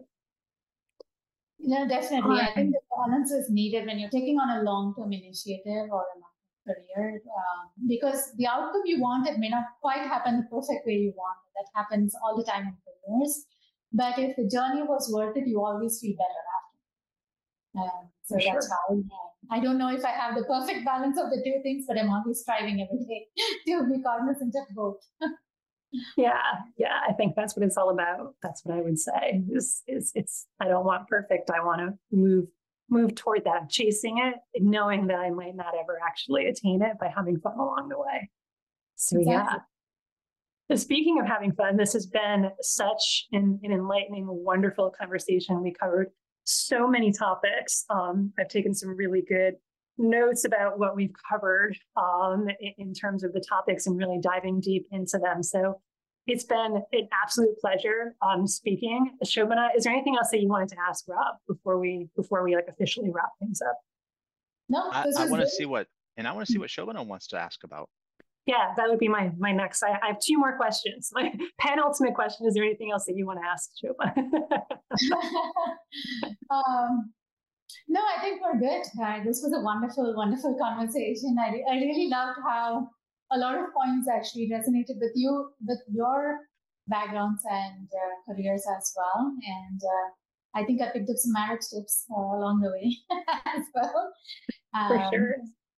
Definitely. I think the balance is needed when you're taking on a long-term initiative or a long-term career, because the outcome you want, it may not quite happen the perfect way you want it. That happens all the time in careers. But if the journey was worth it, you always feel better after. So that's how I don't know if I have the perfect balance of the two things, but I'm always striving every day to be cognizant of both. Yeah, I think that's what it's all about. That's what I would say. It's I don't want perfect. I want to move toward that, chasing it, knowing that I might not ever actually attain it by having fun along the way. So exactly. Yeah. Speaking of having fun, this has been such an enlightening, wonderful conversation. We covered so many topics. I've taken some really good notes about what we've covered in terms of the topics and really diving deep into them. So it's been an absolute pleasure speaking. Shobana, is there anything else that you wanted to ask Rob before we like officially wrap things up? No, I want to see what Shobana wants to ask about. Yeah, that would be my next. I have two more questions. My penultimate question: is there anything else that you want to ask, Shobana? No, I think we're good. This was a wonderful, wonderful conversation. I really loved how a lot of points actually resonated with you, with your backgrounds and careers as well. And I think I picked up some marriage tips along the way as well. For sure.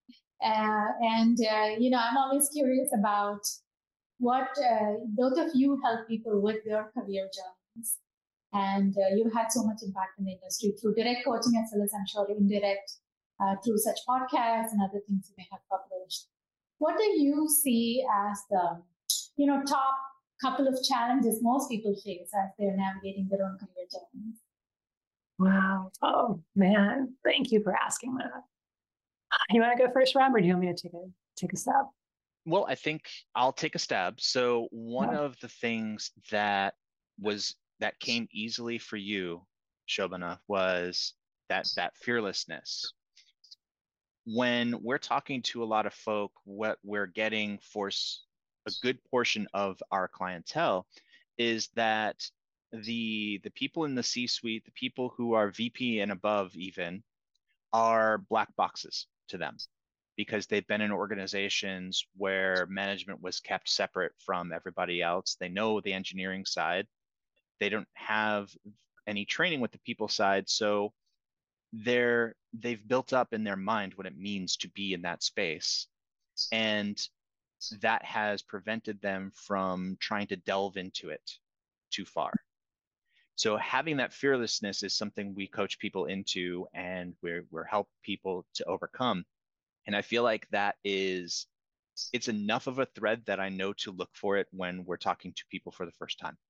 I'm always curious about what both of you help people with their career journeys. And you've had so much impact in the industry through direct coaching as well as, I'm sure, indirect through such podcasts and other things you may have published. What do you see as the, top couple of challenges most people face as they're navigating their own career journeys? Wow. Oh man, thank you for asking that. You want to go first, Rob, or do you want me to take a stab? Well, I think I'll take a stab. So one of the things that came easily for you, Shobana, was that fearlessness. When we're talking to a lot of folk, what we're getting for a good portion of our clientele is that the people in the C-suite, the people who are VP and above even, are black boxes to them because they've been in organizations where management was kept separate from everybody else. They know the engineering side. They don't have any training with the people side. So they've built up in their mind what it means to be in that space. And that has prevented them from trying to delve into it too far. So having that fearlessness is something we coach people into, and we're help people to overcome. And I feel like it's enough of a thread that I know to look for it when we're talking to people for the first time.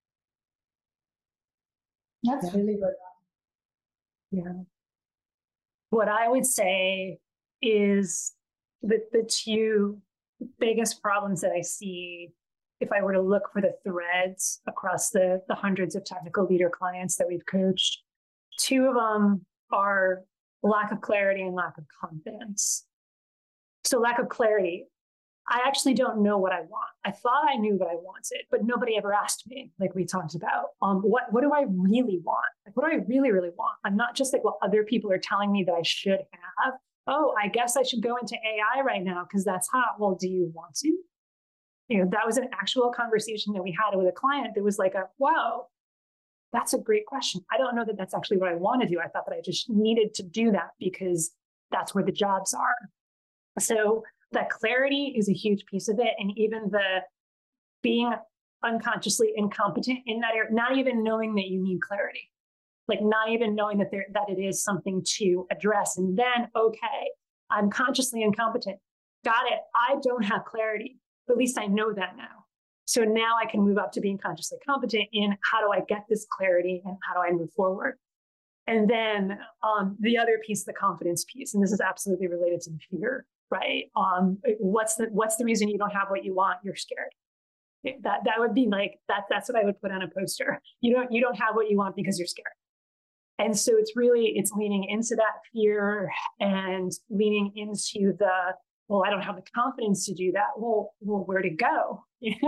That's really good. Yeah. What I would say is that the two biggest problems that I see, if I were to look for the threads across the hundreds of technical leader clients that we've coached, two of them are lack of clarity and lack of confidence. So lack of clarity, I actually don't know what I want. I thought I knew what I wanted, but nobody ever asked me, like we talked about. What do I really want? Like, what do I really, really want? I'm not just like what other people are telling me that I should have. Oh, I guess I should go into AI right now because that's hot. Well, do you want to? That was an actual conversation that we had with a client that was like, whoa, that's a great question. I don't know that that's actually what I want to do. I thought that I just needed to do that because that's where the jobs are. So that clarity is a huge piece of it. And even the being unconsciously incompetent in that area, not even knowing that you need clarity, like not even knowing that it is something to address. And then, okay, I'm consciously incompetent. Got it. I don't have clarity, but at least I know that now. So now I can move up to being consciously competent in how do I get this clarity and how do I move forward? And then the other piece, the confidence piece, and this is absolutely related to the fear, right? What's the reason you don't have what you want? You're scared. That would be like that's what I would put on a poster. You don't have what you want because you're scared. And so it's leaning into that fear and leaning into well, I don't have the confidence to do that. Well, where to go?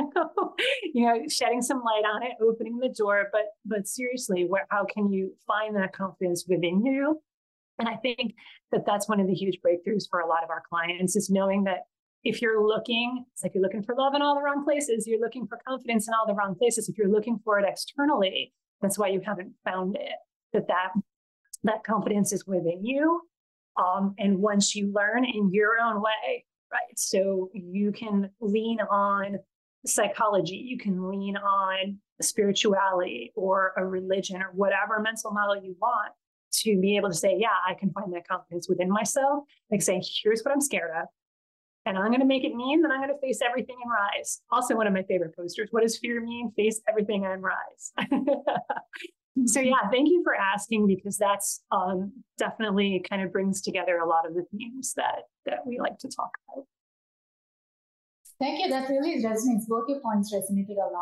Shedding some light on it, opening the door, but seriously, how can you find that confidence within you? And I think that that's one of the huge breakthroughs for a lot of our clients is knowing that if you're looking, it's like you're looking for love in all the wrong places. You're looking for confidence in all the wrong places. If you're looking for it externally, that's why you haven't found it. That confidence is within you. And once you learn in your own way, right? So you can lean on psychology, you can lean on spirituality or a religion or whatever mental model you want to be able to say, yeah, I can find that confidence within myself. Like say, here's what I'm scared of. And I'm going to make it mean that I'm going to face everything and rise. Also, one of my favorite posters. What does fear mean? Face everything and rise. So yeah, thank you for asking because that's definitely kind of brings together a lot of the themes that we like to talk about. Thank you. That really resonates. Both your points resonated a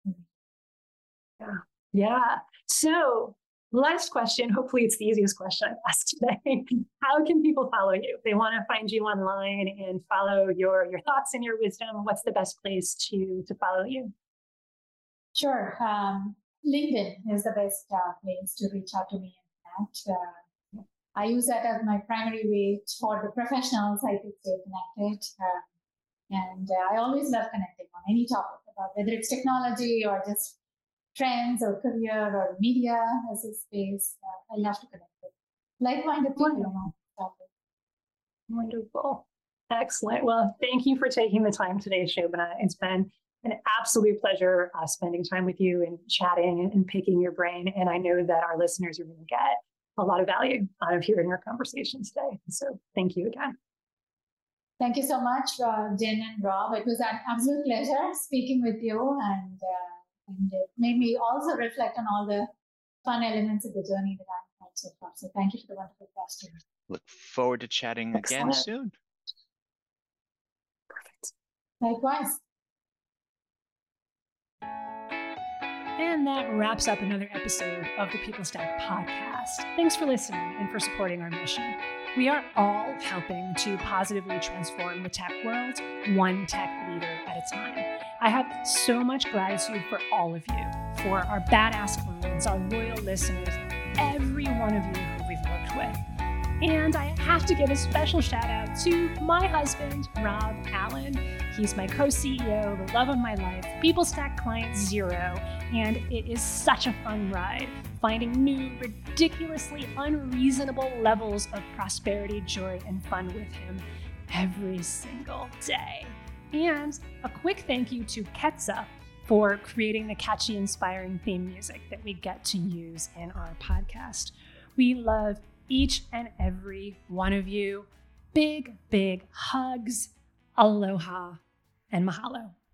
lot. Yeah. So last question. Hopefully it's the easiest question I've asked today. How can people follow you? If they want to find you online and follow your thoughts and your wisdom, what's the best place to follow you? Sure. LinkedIn is the best place to reach out to me and connect. I use that as my primary way for the professionals. I could stay connected. And I always love connecting on any topic, about whether it's technology or just trends or career or media as a space. I love to connect with like-minded people. Wonderful. Excellent. Well, thank you for taking the time today, Shobana. It's been an absolute pleasure spending time with you and chatting and picking your brain. And I know that our listeners are going to get a lot of value out of hearing our conversation today. So thank you again. Thank you so much, Jen and Rob. It was an absolute pleasure speaking with you, and it made me also reflect on all the fun elements of the journey that I've had so far. So thank you for the wonderful question. Look forward to chatting again soon. Perfect. Likewise. And that wraps up another episode of the PeopleStack podcast. Thanks for listening and for supporting our mission. We are all helping to positively transform the tech world, one tech leader at a time. I have so much gratitude for all of you, for our badass clients, our loyal listeners, every one of you who we've worked with. And I have to give a special shout out to my husband, Rob Allen. He's my co-CEO, the love of my life, PeopleStack Client Zero, and it is such a fun ride, finding new, ridiculously unreasonable levels of prosperity, joy, and fun with him every single day. And a quick thank you to Ketsa for creating the catchy, inspiring theme music that we get to use in our podcast. We love each and every one of you. Big, big hugs, aloha, and mahalo.